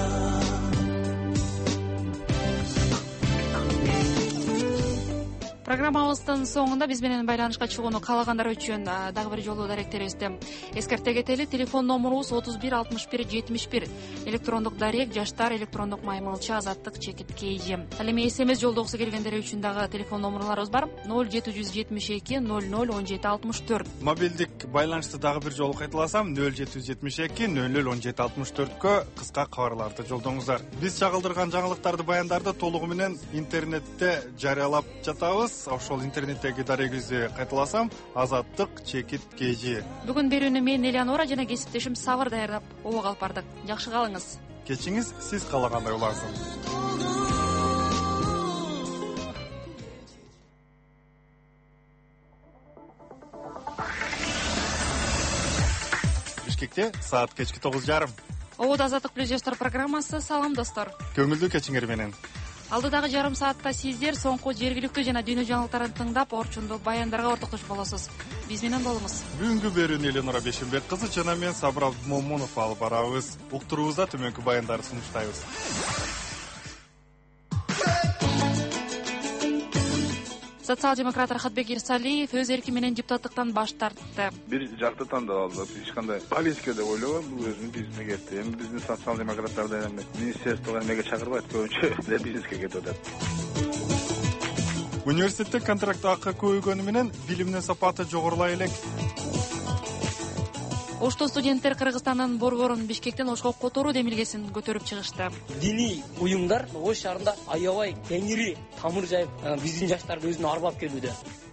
Программабыздын соңунда биз менен байланышка чыгууну каалагандар үчүн дагы бир жолу даректерибизди эскерте кетели. Телефон номурубуз отуз бир алтымыш бир жетимиш бир. Электрондук дарек жаштар электрондук маймылча азаттык чекит kg. Ал эми смс жолдогусу келгендер үчүн дагы телефон номурларыбыз бар. ноль жети жүз жетимиш эки ноль ноль он жети алтымыш төрт. Мобилдик байланышты дагы бир жолу кайталасам ноль жети жүз жетимиш эки ноль ноль он жети алтымыш төрткө кыска кабарларды жолдоңуздар. Биз чагылдырган жаңылыктарды, баяндарды толугу менен интернетте жарыялап жатабыз. Ошол интернеттеги дарегибизди кайталасам азаттык чекит kg. Бүгүн берүүнү мен Элеонора жана кесиптешим Сабыр даярдап обого алып бардык. Жакшы калыңыз. Кечиңиз сиз каалагандай улансын. Бишкекте саат кечки тогуз жарым. Ободо азаттык плюс жаштар программасы. Салам достор. Көңүлдүү кечиңер менен. Алдыдагы жарым саатта сиздер соңку жергиликтүү жана дүйнө жаңылыктарын тыңдап, орчундуу баяндарга ортоктошуп болосуз. Биз менен болуңуз. Бүгүнкү берүүнү Элеонора Бешимбек кызы жана мен Сабыр Момунов алып барабыз. Уктуруубузда төмөнкү баяндарды сунуштайбыз. Социал-демократ Рахатбек Ирсалиев өз эрки менен депутаттыктан баш тартты. Бир жакты тандап алды. Эч кандай политика деп ойлогом, бул өзүнүн бизнесине кетти. Эми биздин социал-демократтарды эми министрлствого эмеге чакырбайт, көбүнчө эле бизнеске кетип атат. Университетте контракт акы көбөйгөнү менен билимдин сапаты жогорулай элек. Ошто студенттер Кыргызстандын борборун Бишкектен Ошко которуу демилгесин көтөрүп чыгышты. Диний уюмдар Ош шаарында аябай кеңири тамыр жайып, биздин жаштарды өзүнө арбап келүүдө.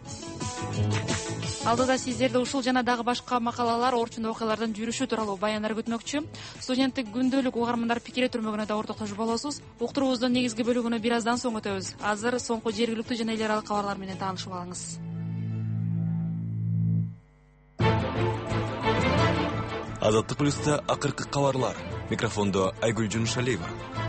Алдыда сиздерди ушул жана дагы башка макалалар, орчун окуялардын жүрүшү тууралуу баяндар күтмөкчү. Студенттик күндөлүк угармандар пикири түрмөгүнө да ортоктошуп болосуз. Уктуруубуздун негизги бөлүгүнө бир аздан соң өтөбүз. Азыр соңку жергиликтүү жана эл аралык кабарлар менен таанышып алыңыз. Азаттык плюста акыркы кабарлар. Микрофондо Айгүл Жунушалиева.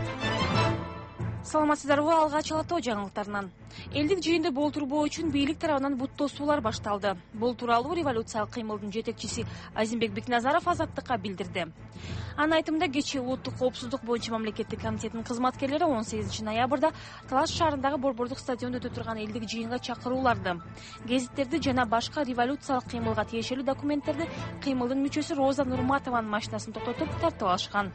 Саламатсыздарбы, алгач алатоо жаңылыктарынан. Элдик жыйынды болтурбоо үчүн бийлик тарабынан бут тосуулар башталды. Бул тууралуу революциялык кыймылдын жетекчиси Азимбек Бекназаров азаттыкка билдирди. Анын айтымында кечээ улуттук коопсуздук боюнча мамлекеттик комитетинин кызматкерлери он сегизинчи ноябрда Талаш шаарындагы борбордук стадиондо өтө турган элдик жыйынга чакырууларды, гезиттерди жана башка революциялык кыймылга тиешелүү документтерди кыймылдын мүчөсү Роза Нурматованын машинасын токтотуп тартып алышкан.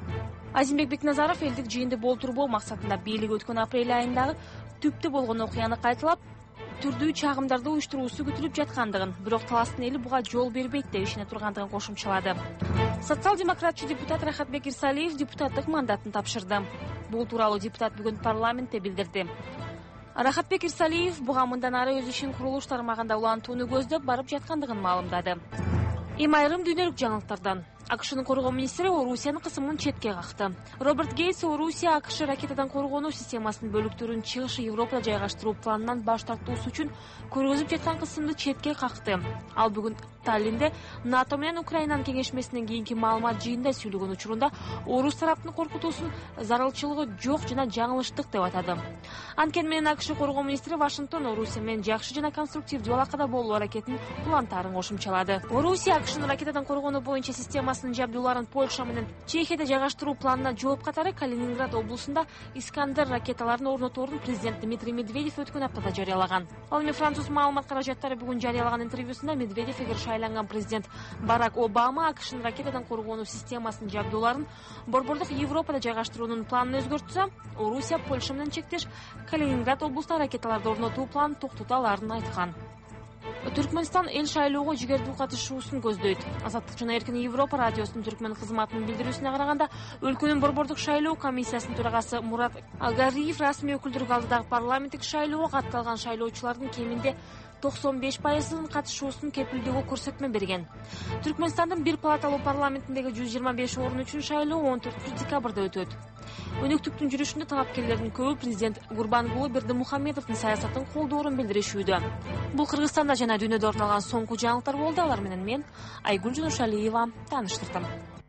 Азимбек Бекназаров элдик жыйынды болтурбоо максатында бийлик өткөн апрель айындагы түптү болгон окуяны кайталап, түрдүү чагымдарды уюштуруусу күтүлүп жаткандыгын, бирок Таластын эли буга жол бербейт деп ишене тургандыгын кошумчалады. Социал-демократчы депутат Рахатбек Ирсалиев депутаттык мандатын тапшырды. Бул тууралуу депутат бүгүн парламентте билдирди. Рахатбек Ирсалиев буга мындан ары өз ишин курулуш тармагында улантууну көздөп барып жаткандыгын маалымдады. Эми айрым дүйнөлүк жаңылыктардан. АКШнын коргоо министри Орусиянын кысымын четке какты. Роберт Гейтс Орусия АКШ ракетадан коргонуу системасынын бөлүктөрүн чыгыш Европада жайгаштыруу планынан баш тартуусу үчүн көргөзүп жаткан кысымды четке какты. Ал бүгүн Таллинде НАТО менен Украинанын кеңешмесинен кийинки маалымат жыйында сүйлөгөн учурунда орус тараптын коркутуусун зарылчылыгы жок жана жаңылыштык деп атады. Анткени менен АКШ коргоо министри Вашингтон Орусия менен жакшы жана конструктивдүү алакада болуу аракетин улантаарын кошумчалады. Орусия АКШнын ракетадан коргонуу боюнча системасынын жабдууларын Польша менен Чехияда жайгаштыруу планына жооп катары Калининград облусунда Искандер ракеталарын орнотоорун президент Дмитрий Медведев өткөн аптада жарыялаган. Ал эми француз маалымат каражаттары бүгүн жарыялаган интервьюсунда Медведев эгер шайланган президент Барак Обама АКШнын ракетадан коргонуу системасынын жабдууларын борбордук Европада жайгаштыруунун планын өзгөртсө, Орусия Польша менен чектеш Калининград облустунда ракеталарды орнотуу планын токтото аларын айткан. Түркмөнстан эл шайлоого жигердүү катышуусун көздөйт. Азаттык жана Эркин Европа радиосунун түркмөн кызматынын билдирүүсүнө караганда, өлкөнүн борбордук шайлоо комиссиясынын төрагасы Мурат Агариев расмий өкүлдөргө алдыдагы парламенттик шайлоого катталган шайлоочулардын кеминде токсон беш пайызынын катышуусун кепилдөөгө көрсөтмө берген. Түркмөнстандын бир палаталуу парламентиндеги жүз жыйырма беш орун үчүн шайлоо он төртүнчү декабрда өтөт. Өнөктүктүн жүрүшүндө талапкерлердин көбү президент Гурбангулы Бердимухамедовдун саясатын колдоорун билдиришүүдө. Бул Кыргызстанда жана дүйнөдө орун алган соңку жаңылыктар болду. Алар менен мен Айгүл Жунушалиева тааныштырдым.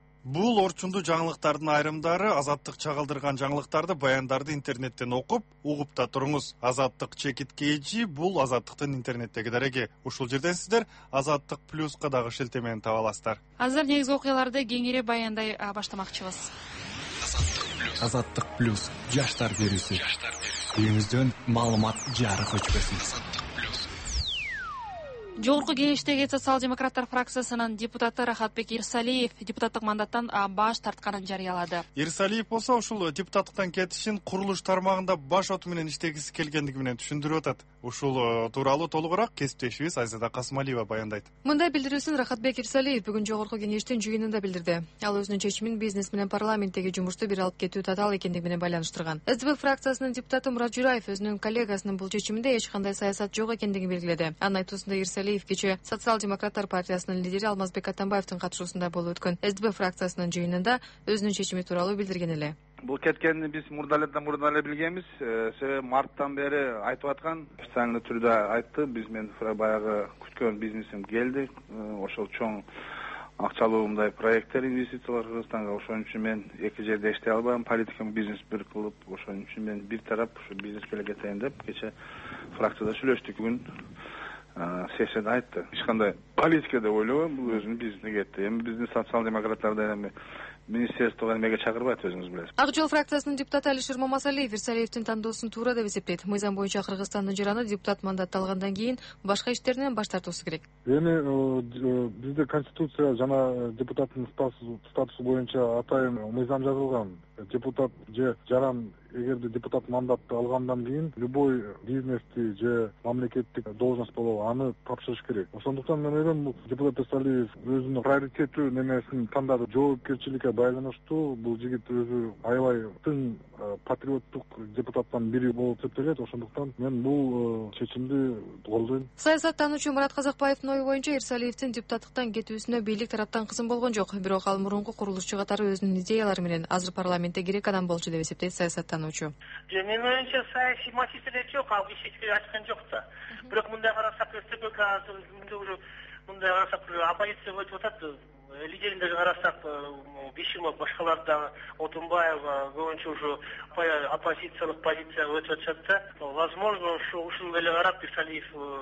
Бул орчундуу жаңылыктардын айрымдары. Азаттык чагылдырган жаңылыктарды, баяндарды интернеттен окуп, угуп да туруңуз. Азаттык чекит kg бул Азаттыктын интернеттеги дареги. Ушул жерден сиздер Азаттык плюска дагы шилтемени таба аласыздар. Азыр негизги окуяларды кеңири баяндай баштамакчыбыз. Азаттык плюс жаштар берүүсү. үйүңүздөн маалымат жарык өчпөсүн. Жогорку кеңештеги социал-демократтар фракциясынын депутаты Рахатбек Ирсалиев депутаттык мандаттан баш тартканын жарыялады. Ирсалиев болсо ушул депутаттыктан кетишин курулуш тармагында баш оту менен иштегиси келгендиги менен түшүндүрүп атат. Ушул тууралуу толугураак кесиптешибиз Айзада Касымалиева баяндайт. Мындай билдирүүсүн Рахатбек Ирсалиев бүгүн жогорку кеңештин жыйынында билдирди. Ал өзүнүн чечимин бизнес менен парламенттеги жумушту бир алып кетүү татаал экендиги менен байланыштырган. СДП фракциясынын депутаты Мурат Жураев өзүнүн коллегасынын бул чечиминде эч кандай саясат жок экендигин белгиледи. Анын айтуусунда Ирсалиев кечээ социал-демократтар партиясынын лидери Алмазбек Атамбаевдин катышуусунда болуп өткөн СДП фракциясынын жыйынында өзүнүн чечими тууралуу билдирген эле. Бул кеткенди биз мурда эле мурда эле билгенбиз. Себеби марттан бери айтып аткан, официальный түрдө айтты. Биз мен баягы күткөн бизнесим келди. Ошол чоң акчалуу мындай проекттер, инвестициялар Кыргызстанга. Ошон үчүн мен эки жерде иштей албайм. Политикам бизнес бир кылып, ошон үчүн мен бир тарап ушу бизнеске эле кетейин деп кечээ фракцияда сүйлөштүк. Бүгүн сессияда айтты. Эч кандай политика деп ойлобойм, бул өзүнүн бизнесине кетти. Эми биздин социал-демократтарда эми министерствого эмеге чакырбайт, өзүңүз билесиз. Ак жол фракциясынын депутаты Алишер Мамасалиев Ирсалиевдин тандоосун туура деп эсептейт. Мыйзам боюнча Кыргызстандын жараны депутат мандатты алгандан кийин башка иштеринен баш тартуусу керек. Эми бизде конституция жана депутаттын статусу боюнча атайын мыйзам жазылган. Депутат же жаран эгерде депутат мандатты алгандан кийин любой бизнести же мамлекеттик должность болобу аны тапшырыш керек. Ошондуктан мен ойлойм, бул депутат Ирсалиев өзүнүн приоритеттүү немесин тандады. Жоопкерчиликке байланыштуу бул жигит өзү аябай тың патриоттук депутаттан бири болуп эсептелет. Ошондуктан мен бул чечимди колдойм. Саясаттануучу Мурат Казакбаевдин ою боюнча Ирсалиевдин депутаттыктан кетүүсүнө бийлик тараптан кызым болгон жок. Бирок ал мурунку курулушчу катары өзүнүн идеялары менен азыр парламентте керек адам болчу деп эсептейт саясаттануучу. Менин оюмча саясий маселе жок, ал киши ачкан жок да. Бирок мындай карасак, СДП уже мындай карасак оппозиция өтүп атат. Лидериндеги карасак, Бишимов, башкалар да, Отунбаев көбүнчө уже оппозициялык позиция өтүп атышат да. Возможно, ушул эле карап Ирсалиев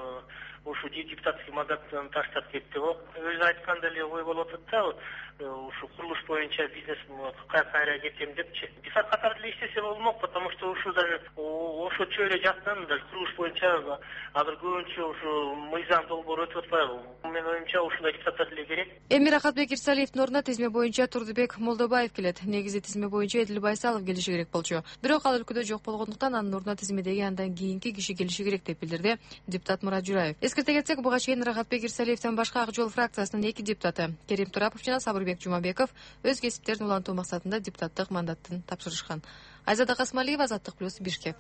ушу депутаттык мандаттан таштап кетти го. Өзү айткандай эле ой болуп атат да, ушу курулуш боюнча бизнес кайра кетем депчи. Депутат катары эле иштесе болмок, потому что ушу даже ошо чөйрө жактан даже курулуш боюнча азыр көбүнчө ушу мыйзам долбоор өтүп атпайбы. Менин оюмча ушундай депутаттар эле керек. Эми Рахатбек Ирсалиевдин ордуна тизме боюнча Турдубек Молдобаев келет. Негизи тизме боюнча Эдил Байсалов келиши керек болчу. Бирок ал өлкөдө жок болгондуктан анын ордуна тизмедеги андан кийинки киши келиши керек деп билдирди депутат Мурат Жураев. Эскерте кетсек, буга чейин Рахатбек Ирсалиевден башка Ак жол фракциясынын эки депутаты Керим Турапов жана Сабырбек Жумабеков өз кесиптерин улантуу максатында депутаттык мандаттын тапшырышкан. Айзада Касымалиева, Азаттык плюс, Бишкек.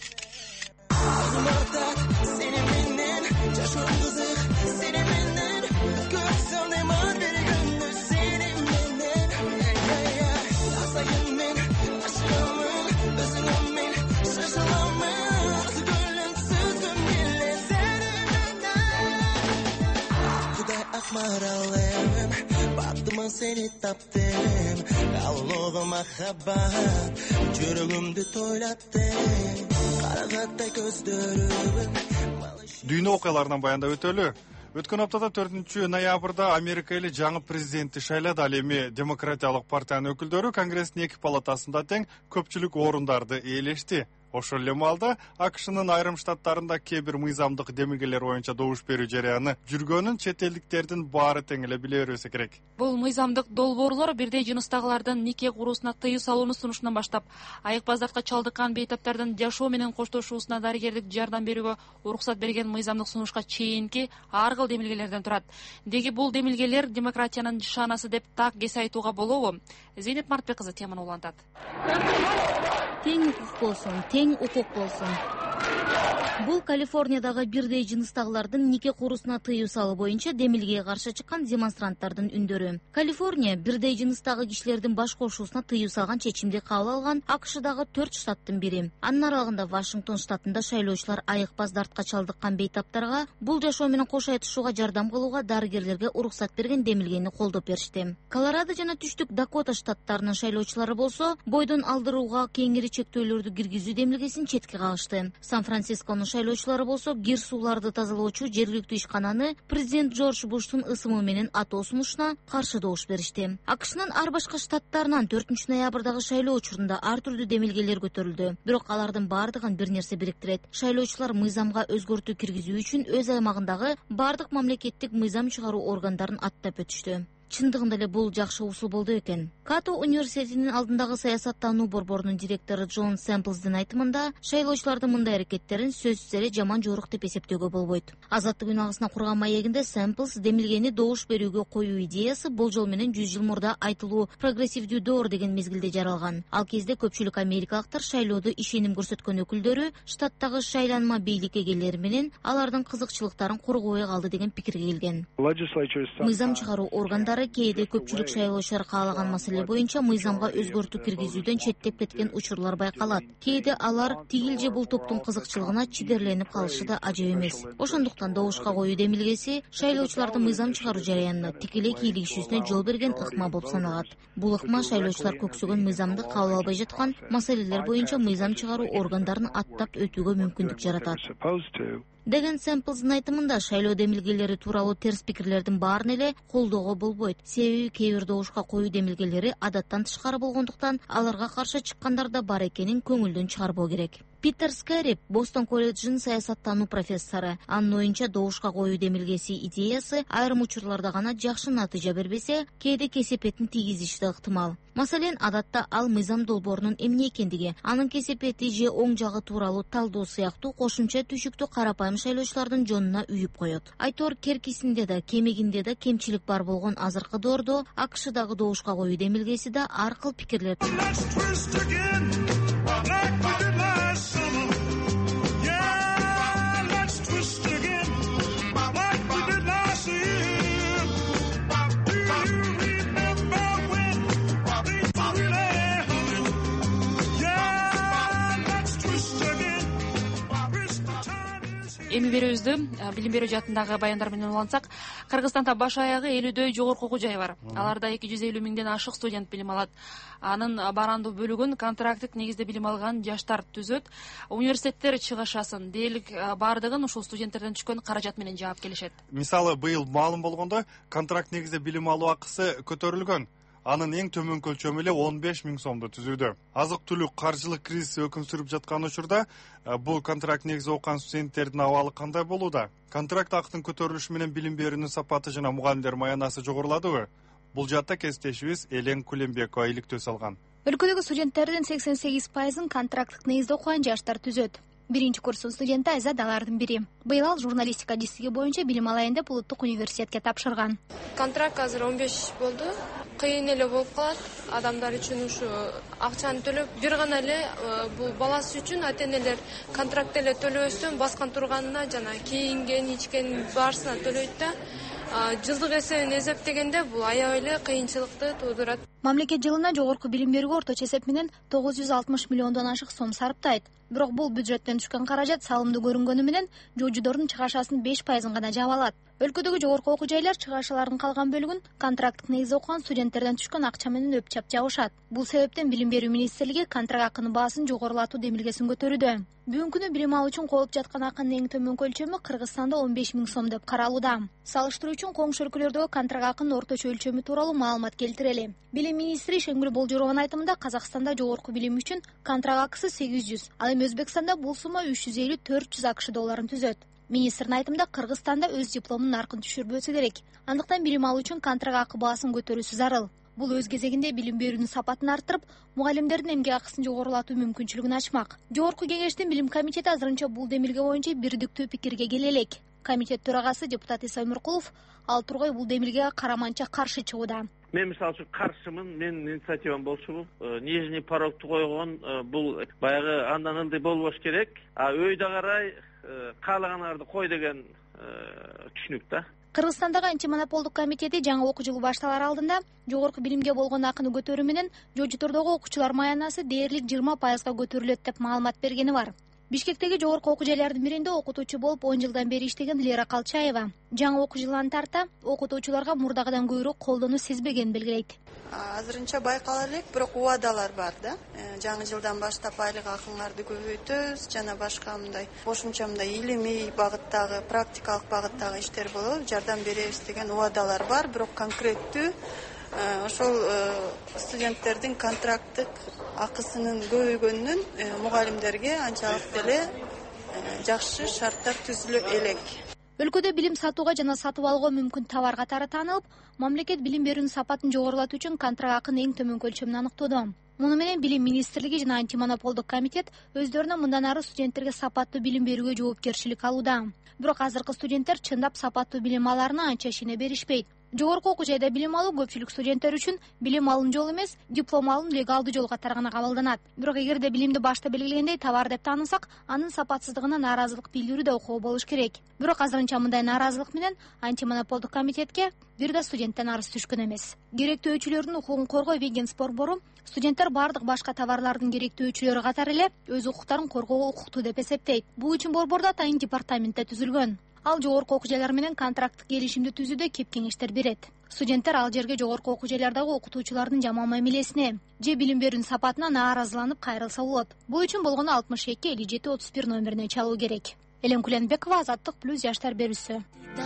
Maralım, baktım seni taptım, kavluğu mahabbat, жүрөгүмдү тойлаттым, карагаттай көздөрүм. Дүйнө окуяларынан баяндап өтөлү. Өткөн аптада төртүнчү ноябрда Америка эли жаңы президентти шайлады. Ал эми демократиялык партиянын өкүлдөрү Конгресстин эки палатасында тең көпчүлүк орундарды ээлешти. Ошол эле маалда АКШнын айрым штаттарында кээ бир мыйзамдык демилгелер боюнча добуш берүү жарыяны жүргөнүн чет элдиктердин баары тең эле биле бербесе керек. Бул мыйзамдык долбоорлор бирдей жыныстагылардын нике куруусуна тыюу салууну сунушунан баштап, айыкпаздыкка чалдыккан бейтаптардын жашоо менен коштошуусуна дарыгерлик жардам берүүгө уруксат берген мыйзамдык сунушка чейинки ар кыл демилгелерден турат. Деги бул демилгелер демократиянын нишанасы деп так кесе айтууга болобу? Зейнеп Мартбек кызы теманы улантат. Тең укук болсун, тең укук болсун. Бул Калифорниядагы бирдей жыныстагылардын нике куруусуна тыюу салуу боюнча демилгеге каршы чыккан демонстранттардын үндөрү. Калифорния бирдей жыныстагы кишилердин баш кошуусуна тыюу салган чечимди кабыл алган АКШдагы төрт штаттын бири. Анын аралыгында Вашингтон штатында шайлоочулар айыкпаз дартка чалдыккан бейтаптарга бул жашоо менен кош айтышууга жардам кылууга дарыгерлерге уруксат берген демилгени колдоп беришти. Колорадо жана Түштүк Дакота штаттарынын шайлоочулары болсо бойдон алдырууга кеңири чектөөлөрдү киргизүү демилгесин четке кагышты. Сан-Францисконун долбоорунун шайлоочулары болсо кир сууларды тазалоочу жергиликтүү ишкананы президент Джордж Буштун ысымы менен атоо сунушуна каршы добуш беришти. АКШнын ар башка штаттарынан төртүнчү ноябрдагы шайлоо учурунда ар түрдүү демилгелер көтөрүлдү. Бирок алардын баардыгын бир нерсе бириктирет. Шайлоочулар мыйзамга өзгөртүү киргизүү үчүн өз аймагындагы баардык мамлекеттик мыйзам чыгаруу органдарын аттап өтүштү. Чындыгында эле бул жакшы усул болду экен. Като университетинин алдындагы саясаттануу борборунун директору Джон Сэмплздин айтымында, шайлоочулардын мындай аракеттерин сөзсүз эле жаман жорук деп эсептөөгө болбойт. Азаттык үналгысына курган маегинде Сэмплс демилгени добуш берүүгө коюу идеясы болжол менен жүз жыл мурда айтылуу прогрессивдүү доор деген мезгилде жаралган. Ал кезде көпчүлүк америкалыктар шайлоодо ишеним көрсөткөн өкүлдөрү штаттагы шайланма бийлик эгелери менен алардын кызыкчылыктарын коргобой калды деген пикирге келген. Мыйзам чыгаруу органдары кээде көпчүлүк шайлоочулар каалаган маселе боюнча мыйзамга өзгөртүү киргизүүдөн четтеп кеткен учурлар байкалат. Кээде алар тигил же бул топтун кызыкчылыгына чидерленип калышы да ажап эмес. Ошондуктан добушка коюу демилгеси шайлоочулардын мыйзам чыгаруу жараянына тикелей кийлигишүүсүнө жол берген ыкма болуп саналат. Бул ыкма шайлоочулар көксөгөн мыйзамды кабыл албай жаткан маселелер боюнча мыйзам чыгаруу органдарын аттап өтүүгө мүмкүндүк жаратат деген Сэмплздин айтымында, шайлоо демилгелери тууралуу терс пикирлердин баарын эле колдоого болбойт. Себеби кээ бир добушка коюу демилгелери адаттан тышкары болгондуктан аларга каршы чыккандар да бар экенин көңүлдөн чыгарбоо керек. Питер Скарип, Бостон колледжинин саясаттануу профессору. Анын оюнча добушка коюу демилгеси идеясы айрым учурларда гана жакшы натыйжа бербесе, кээде кесепетин тийгизиши да ыктымал. Маселен, адатта ал мыйзам долбоорунун эмне экендиги, анын кесепети же оң жагы тууралуу талдоо сыяктуу кошумча түйшүктү карапайым шайлоочулардын жонуна үйүп коет. Айтор керкисинде да, кемигинде да кемчилик бар болгон азыркы доордо АКШдагы добушка коюу демилгеси да ар кыл пикирлер. Эми берүүбүздү билим берүү жаатындагы баяндар менен улантсак, Кыргызстанда баш аягы элүүдөй жогорку окуу жай бар. Аларда эки жүз элүү миңден ашык студент билим алат. Анын барандуу бөлүгүн контракттык негизде билим алган жаштар түзөт. Университеттер чыгышасын дээрлик баардыгын ушул студенттерден түшкөн каражат менен жаап келишет. Мисалы, быйыл маалым болгондо контракт негизде билим алуу акысы көтөрүлгөн. Анын эң төмөн көлчөмү эле он беш миң сомду түзүүдө. Азык-түлүк каржылык кризиси өкүм сүрүп жаткан учурда бул контракт негизде окуган студенттердин абалы кандай болууда? Контракт акытын көтөрүлүшү менен билим берүүнүн сапаты жана мугалимдер маянасы жогоруладыбы? Бул жаатта кесиптешибиз Элен Кулембекова иликтөө салган. Өлкөдөгү студенттердин сексен сегиз пайызын контракттык негизде окуган жаштар түзөт. Биринчи курстун студенти Айзат алардын бири. Быйыл ал журналистика дисиги боюнча билим алайын деп улуттук университетке тапшырган. Контракт азыр он беш болду. Кыйын эле болуп калат. Адамдар үчүн ушу акчаны төлөп, бир гана эле бул баласы үчүн ата-энелер контракт эле төлөбөстөн баскан турганына жана кийинген, ичкен баарысына төлөйт да. Жылдык эсебин эсептегенде бул аябай эле кыйынчылыкты туудурат. Мамлекет жылына жогорку билим берүүгө орточо эсеп менен тогуз жүз алтымыш миллиондон ашык сом сарптайт. Бирок бул бюджеттен түшкөн каражат салымдуу көрүнгөнү менен жоожудордун чыгашасынын беш пайызын гана жаап алат. Өлкөдөгү жогорку окуу жайлар чыгашалардын калган бөлүгүн контракттык негизде окуган студенттерден түшкөн акча менен өпчап жабышат. Бул себептен билим берүү министрлиги контракт акынын баасын жогорулатуу демилгесин көтөрүүдө. Бүгүнкү күнү билим алуу үчүн колуп жаткан акынын эң төмөн көлчөмү Кыргызстанда он беш миң сом деп каралууда. Салыштыруу үчүн коңшу өлкөлөрдөгү контракт акынын орточо өлчөмү тууралуу маалымат келтирели. Билим министри Шеңгүл Болжорованын айтымында Казакстанда жогорку билим үчүн контракт акысы сегиз жүз, ал эми Өзбекстанда бул сумма үч жүз элүү төрт жүз акш долларын түзөт. Министрдин айтымында Кыргызстанда өз дипломунун наркын түшүрбөсө керек. Андыктан билим алуу үчүн контракт акы баасын көтөрүүсү зарыл. Бул өз кезегинде билим берүүнүн сапатын арттырып, мугалимдердин эмгек акысын жогорулатуу мүмкүнчүлүгүн ачмак. Жогорку кеңештин билим комитети азырынча бул демилге боюнча бирдиктүү пикирге келе элек. Комитет төрагасы депутат Иса Өмүркулов ал тургай бул демилгеге караманча каршы чыгууда. Мен мисалы үчүн каршымын, менин инициативам болчу бул. Нижний порогду койгон бул баягы андан ындай болбош керек. А өйдө карай каалаганыңарды кой деген түшүнүк да. Кыргызстандагы антимонополдук комитети жаңы окуу жылы башталар алдында жогорку билимге болгон акыны көтөрүү менен жоожутордогу окуучулар маянасы дээрлик жыйырма пайызга көтөрүлөт деп маалымат бергени бар. Бишкектеги жогорку окуу жайлардын биринде окутуучу болуп он жылдан бери иштеген Лера Калчаева жаңы окуу жылына тарта окутуучуларга мурдагыдан көбүрөөк колдонуу сезбегенин белгилейт. Азырынча байкала элек, бирок убадалар бар да. Жаңы жылдан баштап айлык акыңарды көбөйтөбүз жана башка мындай кошумча мындай илимий багыттагы, практикалык багыттагы иштер болот, жардам беребиз деген убадалар бар, бирок конкреттүү ошол студенттердин контракттык акысынын көбөйгөнүнөн мугалимдерге анчалык деле жакшы шарттар түзүлө элек. Өлкөдө билим сатууга жана сатып алууга мүмкүн товар катары таанылып, мамлекет билим берүүнүн сапатын жогорулатуу үчүн контракт акынын эң төмөн көлчөмүн аныктоодо. Муну менен Билим министрлиги жана антимонополдук комитет өздөрүнө мындан ары студенттерге сапаттуу билим берүүгө жоопкерчилик алууда. Бирок азыркы студенттер чындап сапаттуу билим аларына анча ишене беришпейт. Жогорку окуу жайда билим алуу көпчүлүк студенттер үчүн билим алым жолу эмес, диплом алым легалдуу жол катары гана кабылданат. Бирок эгерде билимди башта белгилегендей товар деп таанысак, анын сапатсыздыгына нааразылык билдирүү да окуу болуш керек. Бирок азырынча мындай нааразылык менен антимонополдук комитетке бир да студенттен арыз түшкөн эмес. Керектүү өчүлөрдүн укугун коргоо Вегенс борбору студенттер бардык башка товарлардын керектүү өчүлөрү катары эле өз укуктарын коргоого укуктуу деп эсептейт. Бул үчүн борбордо атайын департаментте түзүлгөн. Ал жогорку окуу жайлар менен контракттык келишимди түзүүдө кеп кеңештер берет. Студенттер ал жерге жогорку окуу жайлардагы окутуучулардын жаман мамилесине же билим берүүнүн сапатына нааразыланып кайрылса болот. Бул үчүн болгону алтымыш эки элүү жети отуз бир номерине чалуу керек. Элем Куленбекова, Азаттык плюс жаштар берүүсү.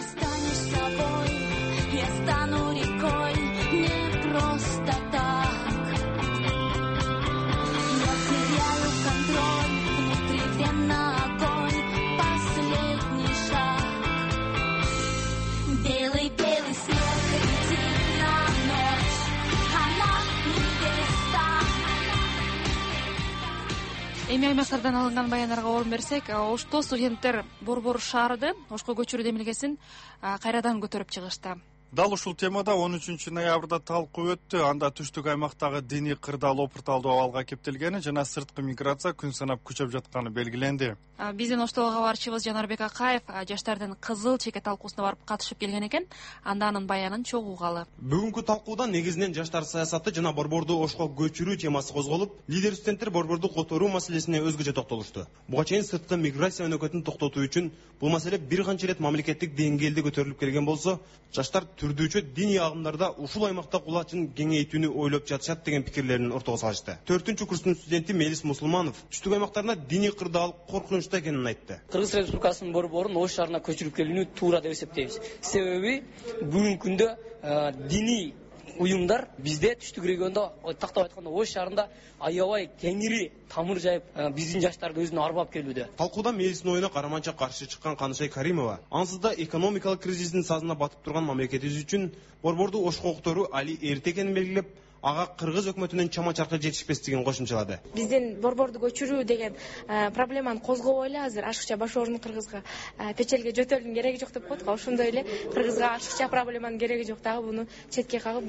Эми аймактардан алынган баяндарга орун берсек, Ошто студенттер борбор шаарды Ошко көчүрүү демилгесин кайрадан көтөрүп чыгышты. Дал ушул темада он үчүнчү ноябрда талкуу өттү. Анда түштүк аймактагы диний кырдаал опурталдуу абалга кептелгени жана сырткы миграция күн санап күчөп жатканы белгиленди. Биздин Оштого кабарчыбыз Жанарбек Акаев жаштардын кызыл чекет талкуусуна барып катышып келген экен. Анда анын баянын чогуу угалы. Бүгүнкү талкууда негизинен жаштар саясаты жана борборду Ошко көчүрүү темасы козголуп, лидер студенттер борборду которуу маселесине өзгөчө токтолушту. Буга чейин сырткы миграция өнөкөтүн токтотуу үчүн бул маселе бир канча ирет мамлекеттик деңгээлде көтөрүлүп келген болсо, жаштар түрдүүчү диний агымдарда ушул аймакта кулачын кеңейтүүнү ойлоп жатышат деген пикирлерин ортого салышты. төртүнчү курстун студенти Мелис Мусулманов түштүк аймактарына диний кырдаал коркунучтуу экенин айтты. Кыргыз Республикасынын борборун Ош шаарына көчүрүп келүүнү туура деп эсептейбиз. Себеби бүгүнкү күндө диний уюмдар бизде түштүк региондо тактап айтканда Ош шаарында аябай кеңири тамыр жайып биздин жаштарды өзүнө арбап келүүдө. Талкууда Мелистин оюна караманча каршы чыккан Канышай Каримова ансыз да экономикалык кризистин сазына батып турган мамлекетибиз үчүн борборду Ошко которуу али эрте экенин белгилеп, ага кыргыз өкмөтүнүн чама чаркы жетишпестигин кошумчалады. Биздин борборду көчүрүү деген проблеманы козгобой эле азыр ашыкча баш орун кыргызга печелге жөтөлүүнүн кереги жок деп коет го. Ошондой эле кыргызга ашыкча проблеманын кереги жок, дагы буну четке кагып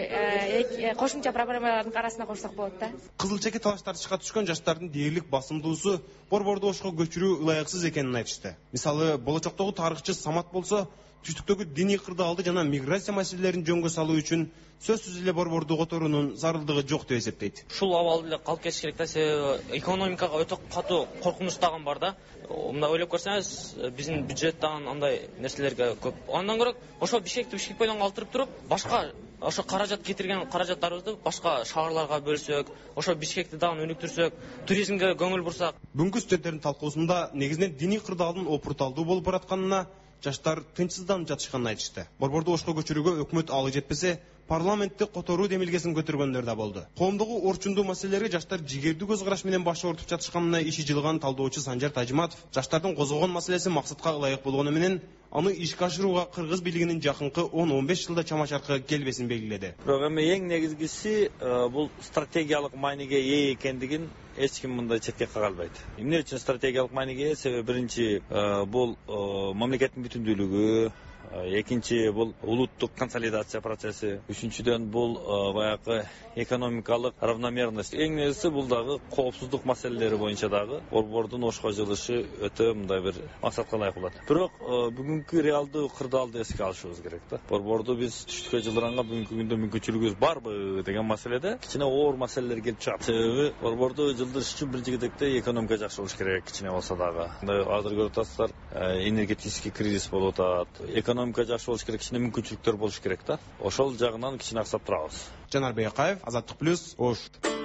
кийинки кошумча проблемалардын арасына кошсок болот да. Кызыл чекет талаш тартышка түшкөн жаштардын дээрлик басымдуусу борборду Ошко көчүрүү ылайыксыз экенин айтышты. Мисалы, болочоктогу тарыхчы Самат болсо, түштүктөгү диний кырдаалды жана миграция маселелерин жөнгө салуу үчүн сөзсүз эле борборду которуунун зарылдыгы жок деп эсептейт. Ушул абалды эле калып кетиш керек да, себеби экономикага өтө катуу коркунуч тагын бар да. Мындай ойлоп көрсөңүз, биздин бюджет дагы андай нерселерге көп. Андан көрө ошо Бишкекти Бишкек менен калтырып туруп, башка ошо каражат кетирген каражаттарыбызды башка шаарларга бөлсөк, ошо Бишкекти дагы өнүктүрсөк, туризмге көңүл бурсак. Бүгүнкү студенттердин талкуусунда негизинен диний кырдаалдын опурталдуу болуп баратканына жаштар тынчсызданып жатышканын айтышты. Борборду Ошко көчүрүүгө өкмөт алы жетпесе, парламентте которуу демилгесин көтөргөндөр да болду. Коомдогу орчундуу маселелерге жаштар жигердүү көз караш менен баш ортуп жатышканына иши жылган талдоочу Санжар Тажиматов жаштардын козгогон маселеси максатка ылайык болгону менен аны ишке ашырууга кыргыз бийлигинин жакынкы он он беш жылда чама чаркы келбесин белгиледи. Бирок эми эң негизгиси бул стратегиялык мааниге ээ экендигин эч ким мындай четке кага албайт. Эмне үчүн стратегиялык мааниге ээ? Себеби биринчи бул мамлекеттин бүтүндүүлүгү, экинчи бул улуттук консолидация процесси, үчүнчүдөн бул баягы экономикалык равномерность. Эң негизгиси бул дагы коопсуздук маселелери боюнча дагы борбордун Ошко жылышы өтө мындай бир максатка ылайык болот. Бирок бүгүнкү реалдуу кырдаалды эске алышыбыз керек да. Борборду биз түштүккө жылдыранга бүгүнкү күндө мүмкүнчүлүгүбүз барбы деген маселеде кичине оор маселелер келип чыгат. Себеби борборду жылдыш үчүн биринчи кезекте экономика жакшы болуш керек, кичине болсо дагы. Азыр көрүп атасыздар, энергетический кризис болуп атат. Экономика жакшы болуш керек, кичине мүмкүнчүлүктөр болуш керек да. Ошол жагынан кичине аксап турабыз. Жанарбек Акаев, Азаттык плюс, Ош.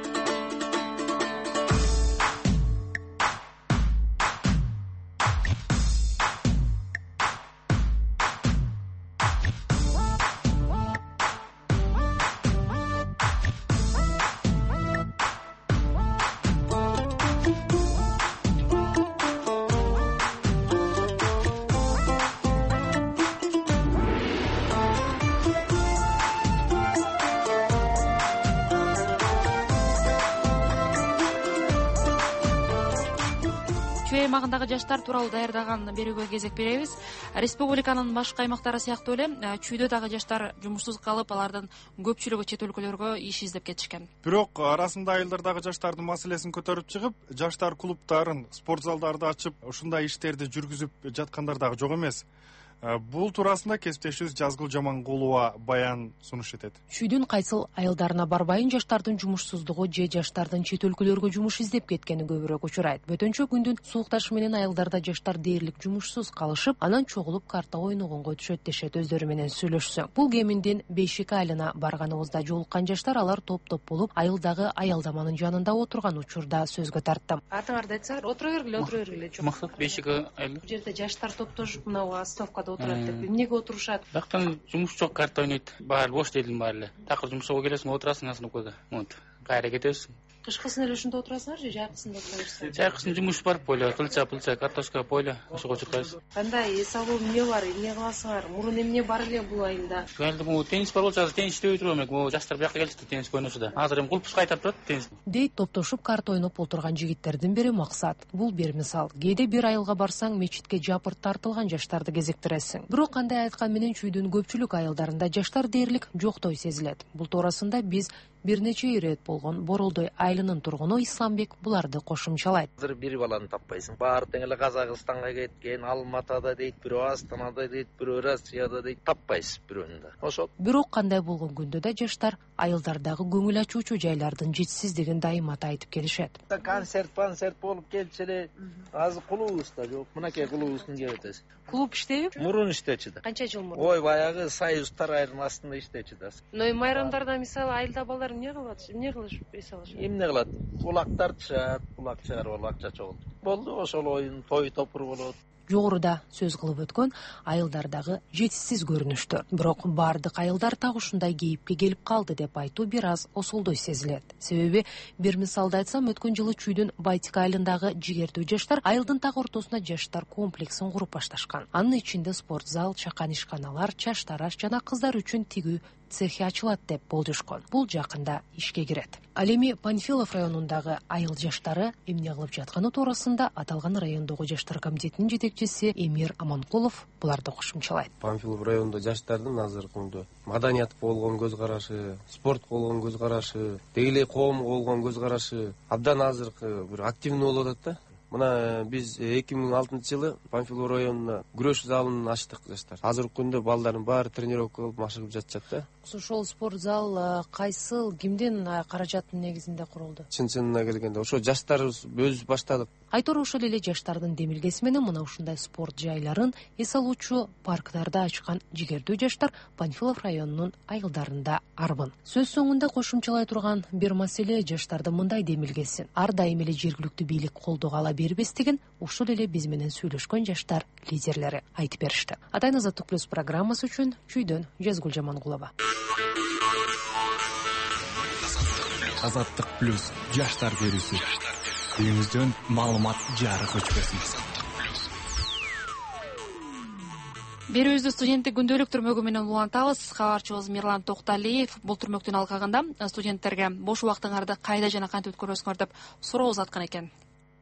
Чүй аймагындагы жаштар тууралуу даярдаган берүүгө кезек беребиз. Республиканын башка аймактары сыяктуу эле Чүйдө дагы жаштар жумушсуз калып, алардын көпчүлүгү чет өлкөлөргө иш издеп кетишкен. Бирок арасында айылдардагы жаштардын маселесин көтөрүп чыгып, жаштар клубдарын, спорт залдарды ачып, ушундай иштерди жүргүзүп жаткандар дагы жок эмес. Бул туурасында кесиптешибиз Жазгыл Жамангулова баян сунуш этет. Чүйдүн кайсыл айылдарына барбайын жаштардын жумушсуздугу же жаштардын чет өлкөлөргө жумуш издеп кеткени көбүрөөк учурайт. Бөтөнчө күндүн суукташы менен айылдарда жаштар дээрлик жумушсуз калышып, анан чогулуп карта ойногонго түшөт дешет өздөрү менен сүйлөшсөң. Бул кеминден Бейшик айылына барганыбызда жолуккан жаштар алар топ-топ болуп, айылдагы аялдаманын жанында отурган учурда сөзгө тарттым. Атыңарды айтсаңар, отура бергиле, отура бергиле. Максат Бейшик айылы. Бул жерде жаштар топтошуп мынау остановкада отурат деп эмнеге отурушат? Бактан жумуш жок, карта ойнойт. Баары бош элдин баары эле. Такыр жумушка келесиң, отурасың остановкада. Вот. Кайра кетесиң. Кышкысын эле ушунда отурасыңар же жайкысында отурасыңар? Жайкысын жумуш бар, поле, кылча, пылча, картошка, поле, ошого чуркайсыз. Кандай эс алуу эмне бар, эмне кыласыңар? Мурун эмне бар эле бул айылда? Айылда бул теннис бар болчу, азыр теннис иштебей туруп элек, могу жаштар бияка келишти, теннис ойношуда. Азыр эми кулпуш кайтап турат теннис. Дейт топтошуп карта ойноп отурган жигиттердин бири Максат. Бул бир мисал. Кээде бир айылга барсаң, мечитке жапырт тартылган жаштарды кезиктиресиң. Бирок кандай айткан менен Чүйдүн көпчүлүк айылдарында жаштар дээрлик жоктой сезилет. Бул туурасында биз бир нече ирет болгон Боролдой айылынын тургуну Исламбек буларды кошумчалайт. Азыр бир баланы таппайсың. Баары тең эле Казакстанга кеткен, Алматада дейт, бирөө Астанада дейт, бирөө Россияда дейт, таппайсыз бирөөнү да. Ошол. Бирок кандай болгон күндө да жаштар айылдардагы көңүл ачуучу жайлардын жетишсиздигин дайыма айтып келишет. Концерт, концерт болуп келчү эле, азыр кулубуз да жок. Мынакей кулубуздун жебетеси. Клуб иштейби? Мурун иштечү да. Канча жыл мурун? Ой, баягы Союздар айылынын астында иштечү да. Но майрамдарда мисалы айылда балдар эмне кылат? Эмне кылышып эс алышат? Эмне кылат? Улактар чыгат, улак чыгарып акча чогулт. Болду, ошол оюн, той топур болот. Жогоруда сөз кылып өткөн айылдардагы жетишсиз көрүнүштөр. Бирок бардык айылдар так ушундай кейипке келип калды деп айтуу бир аз осулдой сезилет. Себеби бир мисалды айтсам, өткөн жылы Чүйдүн Байтик айылындагы жигердүү жаштар айылдын так ортосуна жаштар комплексин куруп башташкан. Анын ичинде спорт зал, чакан ишканалар, чаш тараш жана кыздар үчүн тигүү цехи ачылат деп болжошкон. Бул жакында ишке кирет. Ал эми Панфилов районундагы айыл жаштары эмне кылып жатканы туурасында аталган райондогу жаштар комитетинин жетекчиси Эмир Аманкулов буларды кошумчалайт. Панфилов районунда жаштардын азыркы күндө маданиятка болгон көз карашы, спортко болгон көз карашы, деги эле коомго болгон көз карашы абдан азыркы бир активный болуп атат да. Мына биз эки миң алтынчы жылы Панфилов районуна күрөш залын ачтык жаштар. Азыркы күндө балдардын баары тренировка кылып машыгып жатышат да. Ошол спорт зал кайсыл, кимдин каражаттын негизинде курулду? Чын-чынына келгенде ошо жаштарыбыз өзүбүз баштадык. Айтору ошол эле жаштардын демилгеси менен мына ушундай спорт жайларын эс алуучу парктарда ачкан жигердүү жаштар Панфилов районунун айылдарында арбын. Сөз соңунда кошумчалай турган бир маселе жаштардын мындай демилгесин ар дайым эле жергиликтүү бийлик колдоого ала бербестигин ушул эле биз менен сүйлөшкөн жаштар лидерлери айтып беришти. Атайын Азаттык плюс программасы үчүн Чүйдөн Жазгул Жамангулова. Азаттык плюс жаштар берүүсү. Үйүңүздөн маалымат жарык өчпөсүн. Берүүбүздү студенттик күндөлүк түрмөгү менен улантабыз. Кабарчыбыз Мирлан Токталиев бул түрмөктүн алкагында студенттерге бош убактыңарды кайда жана кантип өткөрөсүңөр деп суроо узаткан экен.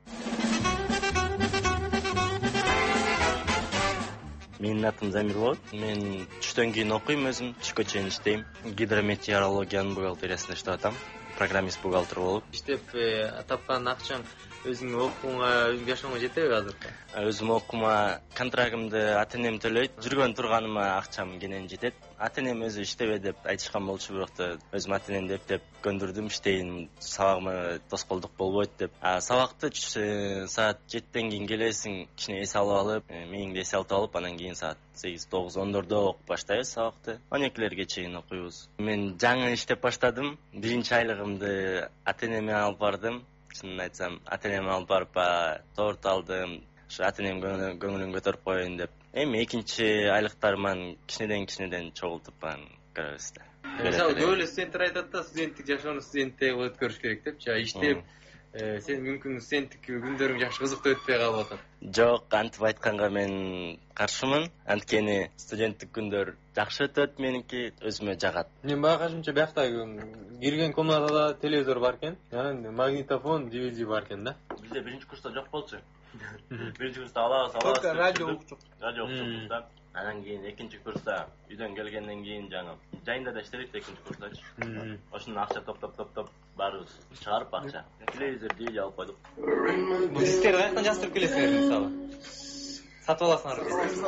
Менин атым Замир болот. Мен түштөн кийин окуйм, өзүм түшкө чейин иштейм. Гидрометеорологиянын бухгалтериясында иштеп атам. Программист бухгалтер болуп. Иштеп тапкан акчаң өзүңдүн окууңа, өзүңдүн жашооңо жетеби азыр? Өзүм окуума контрагымды ата энем төлөйт. Жүргөн турганыма акчам кенен жетет. Ата энем өзү иштебе деп айтышкан болчу, бирок да өзүм ата энемди эптеп көндүрдүм, иштейин, сабагыма тоскоолдук болбойт деп. А сабакты саат жетиден кийин келесиң, кичине эс алып алып, мээңди эс алып алып, анан кийин саат сегиз тогуз ондордо окуп баштайбыз сабакты. он экилерге чейин окуйбуз. Мен жаңы иштеп баштадым. Биринчи айлыгымды ата энеме алып бардым. Чынын айтсам, ата энеме алып барып торт алдым. Ошо ата энем көңүлүн көтөрүп коеюн деп. Эми экинчи айлыктарыман кичинеден кичинеден чогултуп анан көрөбүз да. Мисалы көп эле студенттер айтат да, студенттик жашоону студентте өткөрүш керек депчи. Иштеп, сен мүмкүн студенттик күндөрүң жакшы кызыктуу өтпөй калып атат. Жок, антип айтканга мен каршымын. Анткени студенттик күндөр жакшы өтөт, меники өзүмө жагат. Мен байкашымча биякта кирген комнатада телевизор бар экен, анан магнитофон, ди ви ди бар экен да. Бизде биринчи курста жок болчу. Биринчи курста алабыз, алабыз. Только радио укчук. Радио укчук да. Анан кийин экинчи курста үйдөн келгенден кийин жаңы жайында да иштедик экинчи курстачы. Ошондон акча топтоп топтоп баарыбыз чыгарып акча. Телевизор, ди ви ди алып койдук. Бул сиздер каяктан жаздырып келесиңер мисалы? Сатып аласыңар.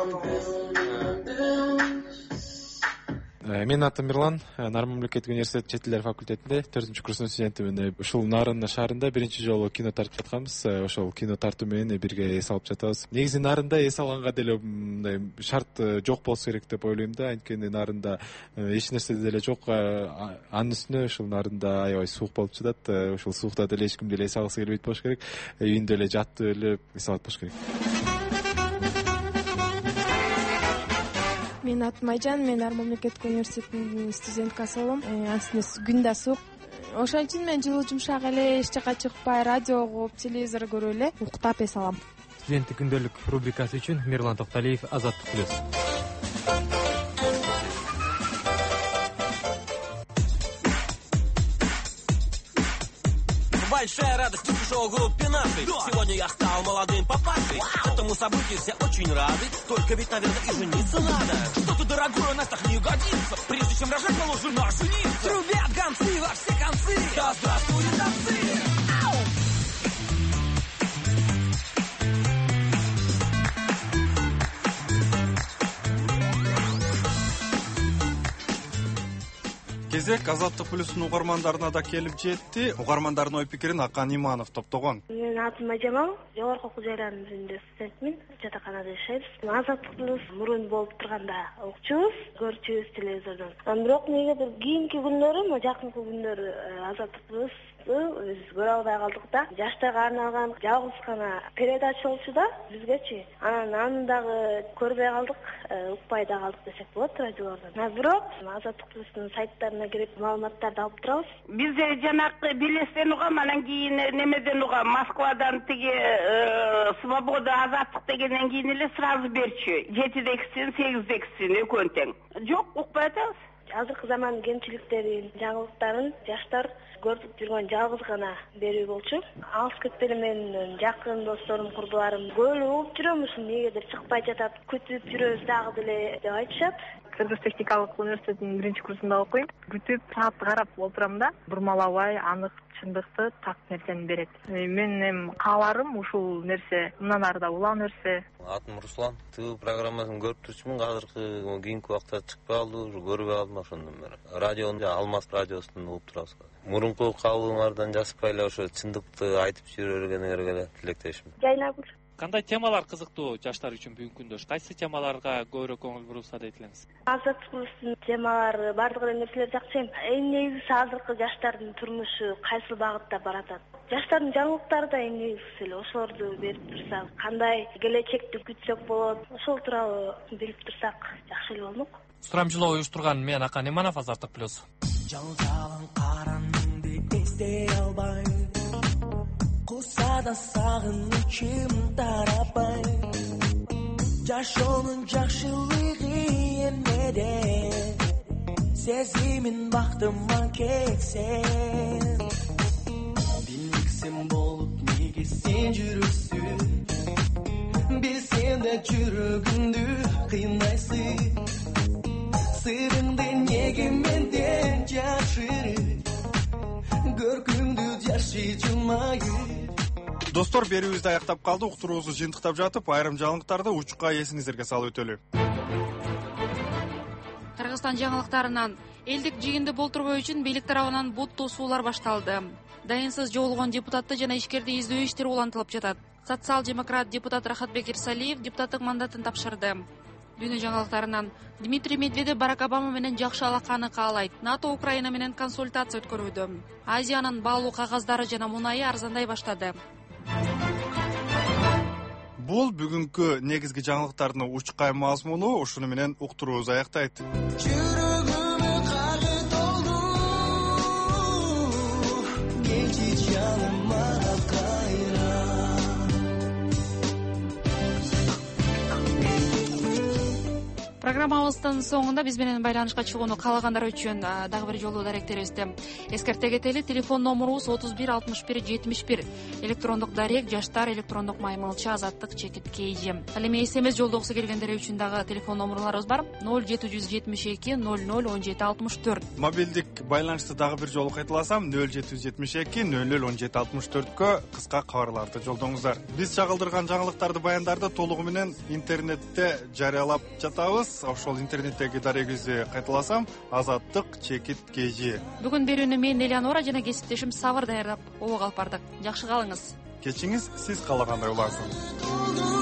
Менин атым Мирлан, Нарын мамлекеттик университет чет тилдер факультетинде төртүнчү курстун студентимин. Ушул Нарын шаарында биринчи жолу кино тартып жатканбыз. Ошол кино тартуу менен бирге эс алып жатабыз. Негизи Нарында эс алганга деле мындай шарт жок болсо керек деп ойлойм да. Анткени Нарында эч нерсе деле жок. Анын үстүнө ушул Нарында аябай суук болуп жатат. Ушул суукта деле эч ким деле эс алгысы келбейт болуш керек. Үйүндө эле жатып эле эс алат болуш керек. Менин атым Айжан, мен Нарын мамлекеттик университетинин студенткасы болом. Анын күн да суук. Ошон үчүн мен жылуу жумшак эле, эч жака чыкпай, радио угуп, телевизор көрүп эле уктап эс алам. Студенттик күндөлүк рубрикасы үчүн Мирлан Токталиев, Азаттык плюс. Большая радость в шоу-группе нашей. Сегодня я стал молодым папашей. Этому событию все очень рады. Только ведь, наверное, и жениться надо. Что-то дорогое у нас так не годится. Прежде чем рожать, положено жениться. Трубят гонцы во все концы. Да здравствуют танцы. Кезек Азаттык плюстун угармандарына да келип жетти. Угармандардын ой пикирин Акан Иманов топтогон. Менин атым Ажамал, жогорку окуу жайларында студентмин, жатаканада жашайбыз. Азаттык плюс мурун болуп турганда укчубуз, көрчүбүз телевизордон. Бирок негедир кийинки күндөрү, жакынкы күндөрү Азаттык плюс биз көрө албай калдык да. Жаштарга арналган жалгыз гана передача болчу да бизгечи. Анан аны дагы көрбөй калдык, укпай да калдык десек болот радиолордон. Бирок Азаттык плюстун сайттарына кирип маалыматтарды алып турабыз. Биз жанакы Белестен угам, анан кийин немеден угам, Москвадан тиги Свобода Азаттык дегенден кийин эле сразу берчү. жетидегисин, сегиздегисин экөөнү тең. Жок, укпай атабыз. Азыркы замандын кемчиликтерин, жаңылыктарын жаштар көрүп жүргөн жалгыз гана берүү болчу. Алыс кетпели менен жакын досторум, курдуларым көөлү угуп жүрөм, ушун негедир чыкпай жатат, күтүп жүрөбүз дагы деле деп айтышат. Кыргыз техникалык университетинин биринчи курсунда окуйм. Күтүп, саатты карап отурам да, бурмалабай, анык чындыкты, так нерсени берет. Менин эми кааларым ушул нерсе мындан ары да улам нерсе. Атым Руслан. ТВ программасын көрүп турчумун, азыркы кийинки убакта чыкпай калды, уже көрбөй калдым ошондон бери. Радиону Алмаз радиосунан угуп турабыз. Мурунку кабылыңардан жаспай эле ошо чындыкты айтып жүрө бергениңерге эле тилектешмин. Жайнагүл. Кандай темалар кызыктуу жаштар үчүн бүгүнкү күндө? Кайсы темаларга көбүрөөк көңүл бурулса дейт элеңиз? Азаттык плюстун темалары бардык эле нерселер жакшы. Эң негизгиси азыркы жаштардын турмушу кайсы багытта баратат? Жаштардын жаңылыктары да эң негизгиси эле. Ошолорду берип турсак, кандай келечекти күтсөк болот? Ошол тууралуу билип турсак жакшы эле болмок. Сурамжылоо уюштурган мен Акан Иманов, Азаттык плюс. Жалган караныңды эстей албай, кусада сагынычым тарапай, жашоонун жакшылыгы эмнеде, сезимин бактыма кетсен, билгисин болуп неге сен жүрөсүң, билсем да жүрөгүмдү кыйнайсың, сырыңды неге менден жашырып, көркүңдү жашы жылмайып. Достор, берүүбүздү аяктап калды. Уктуруубузду жыйынтыктап жатып, айрым жаңылыктарды учукка эсиңиздерге салып өтөлү. Кыргызстан жаңылыктарынан элдик жыйынды болтурбоо үчүн бийлик тарабынан бут тосуулар башталды. Дайынсыз жоолгон депутатты жана ишкерди издөө иштери улантылып жатат. Социал-демократ депутат Рахатбек Ирсалиев депутаттык мандатын тапшырды. Дүйнө жаңылыктарынан Дмитрий Медведев Барак Обама менен жакшы алаканы каалайт. НАТО Украина менен консультация өткөрүүдө. Азиянын баалуу кагаздары жана мунайы арзандай баштады. Бул бүгүнкү негизги жаңылыктардын учкай мазмуну. Ушуну менен уктуруубуз аяктайт. Программабыздын соңунда биз менен байланышка чыгууну каалагандар үчүн дагы бир жолу даректерибизди эскерте кетели. Телефон номурубуз отуз бир алтымыш бир жетимиш бир. Электрондук дарек жаштар, электрондук маймылча, азаттык чекит kg. Ал эми смс жолдогусу келгендер үчүн дагы телефон номурларыбыз бар. ноль жети жүз жетимиш эки ноль ноль он жети алтымыш төрт. Мобилдик байланышты дагы бир жолу кайталасам, ноль жети жүз жетимиш эки ноль ноль он жети алтымыш төрткө кыска кабарларды жолдоңуздар. Биз чагылдырган жаңылыктарды, баяндарды толугу менен интернетте жарыялап жатабыз. Ошол интернеттеги дарегибизди кайталасам, азаттык чекит kg. Бүгүн берүүнү мен Элеонора жана кесиптешим Сабыр даярдап, обого алып бардык. Жакшы калыңыз. Кечиңиз сиз каалагандай улансын.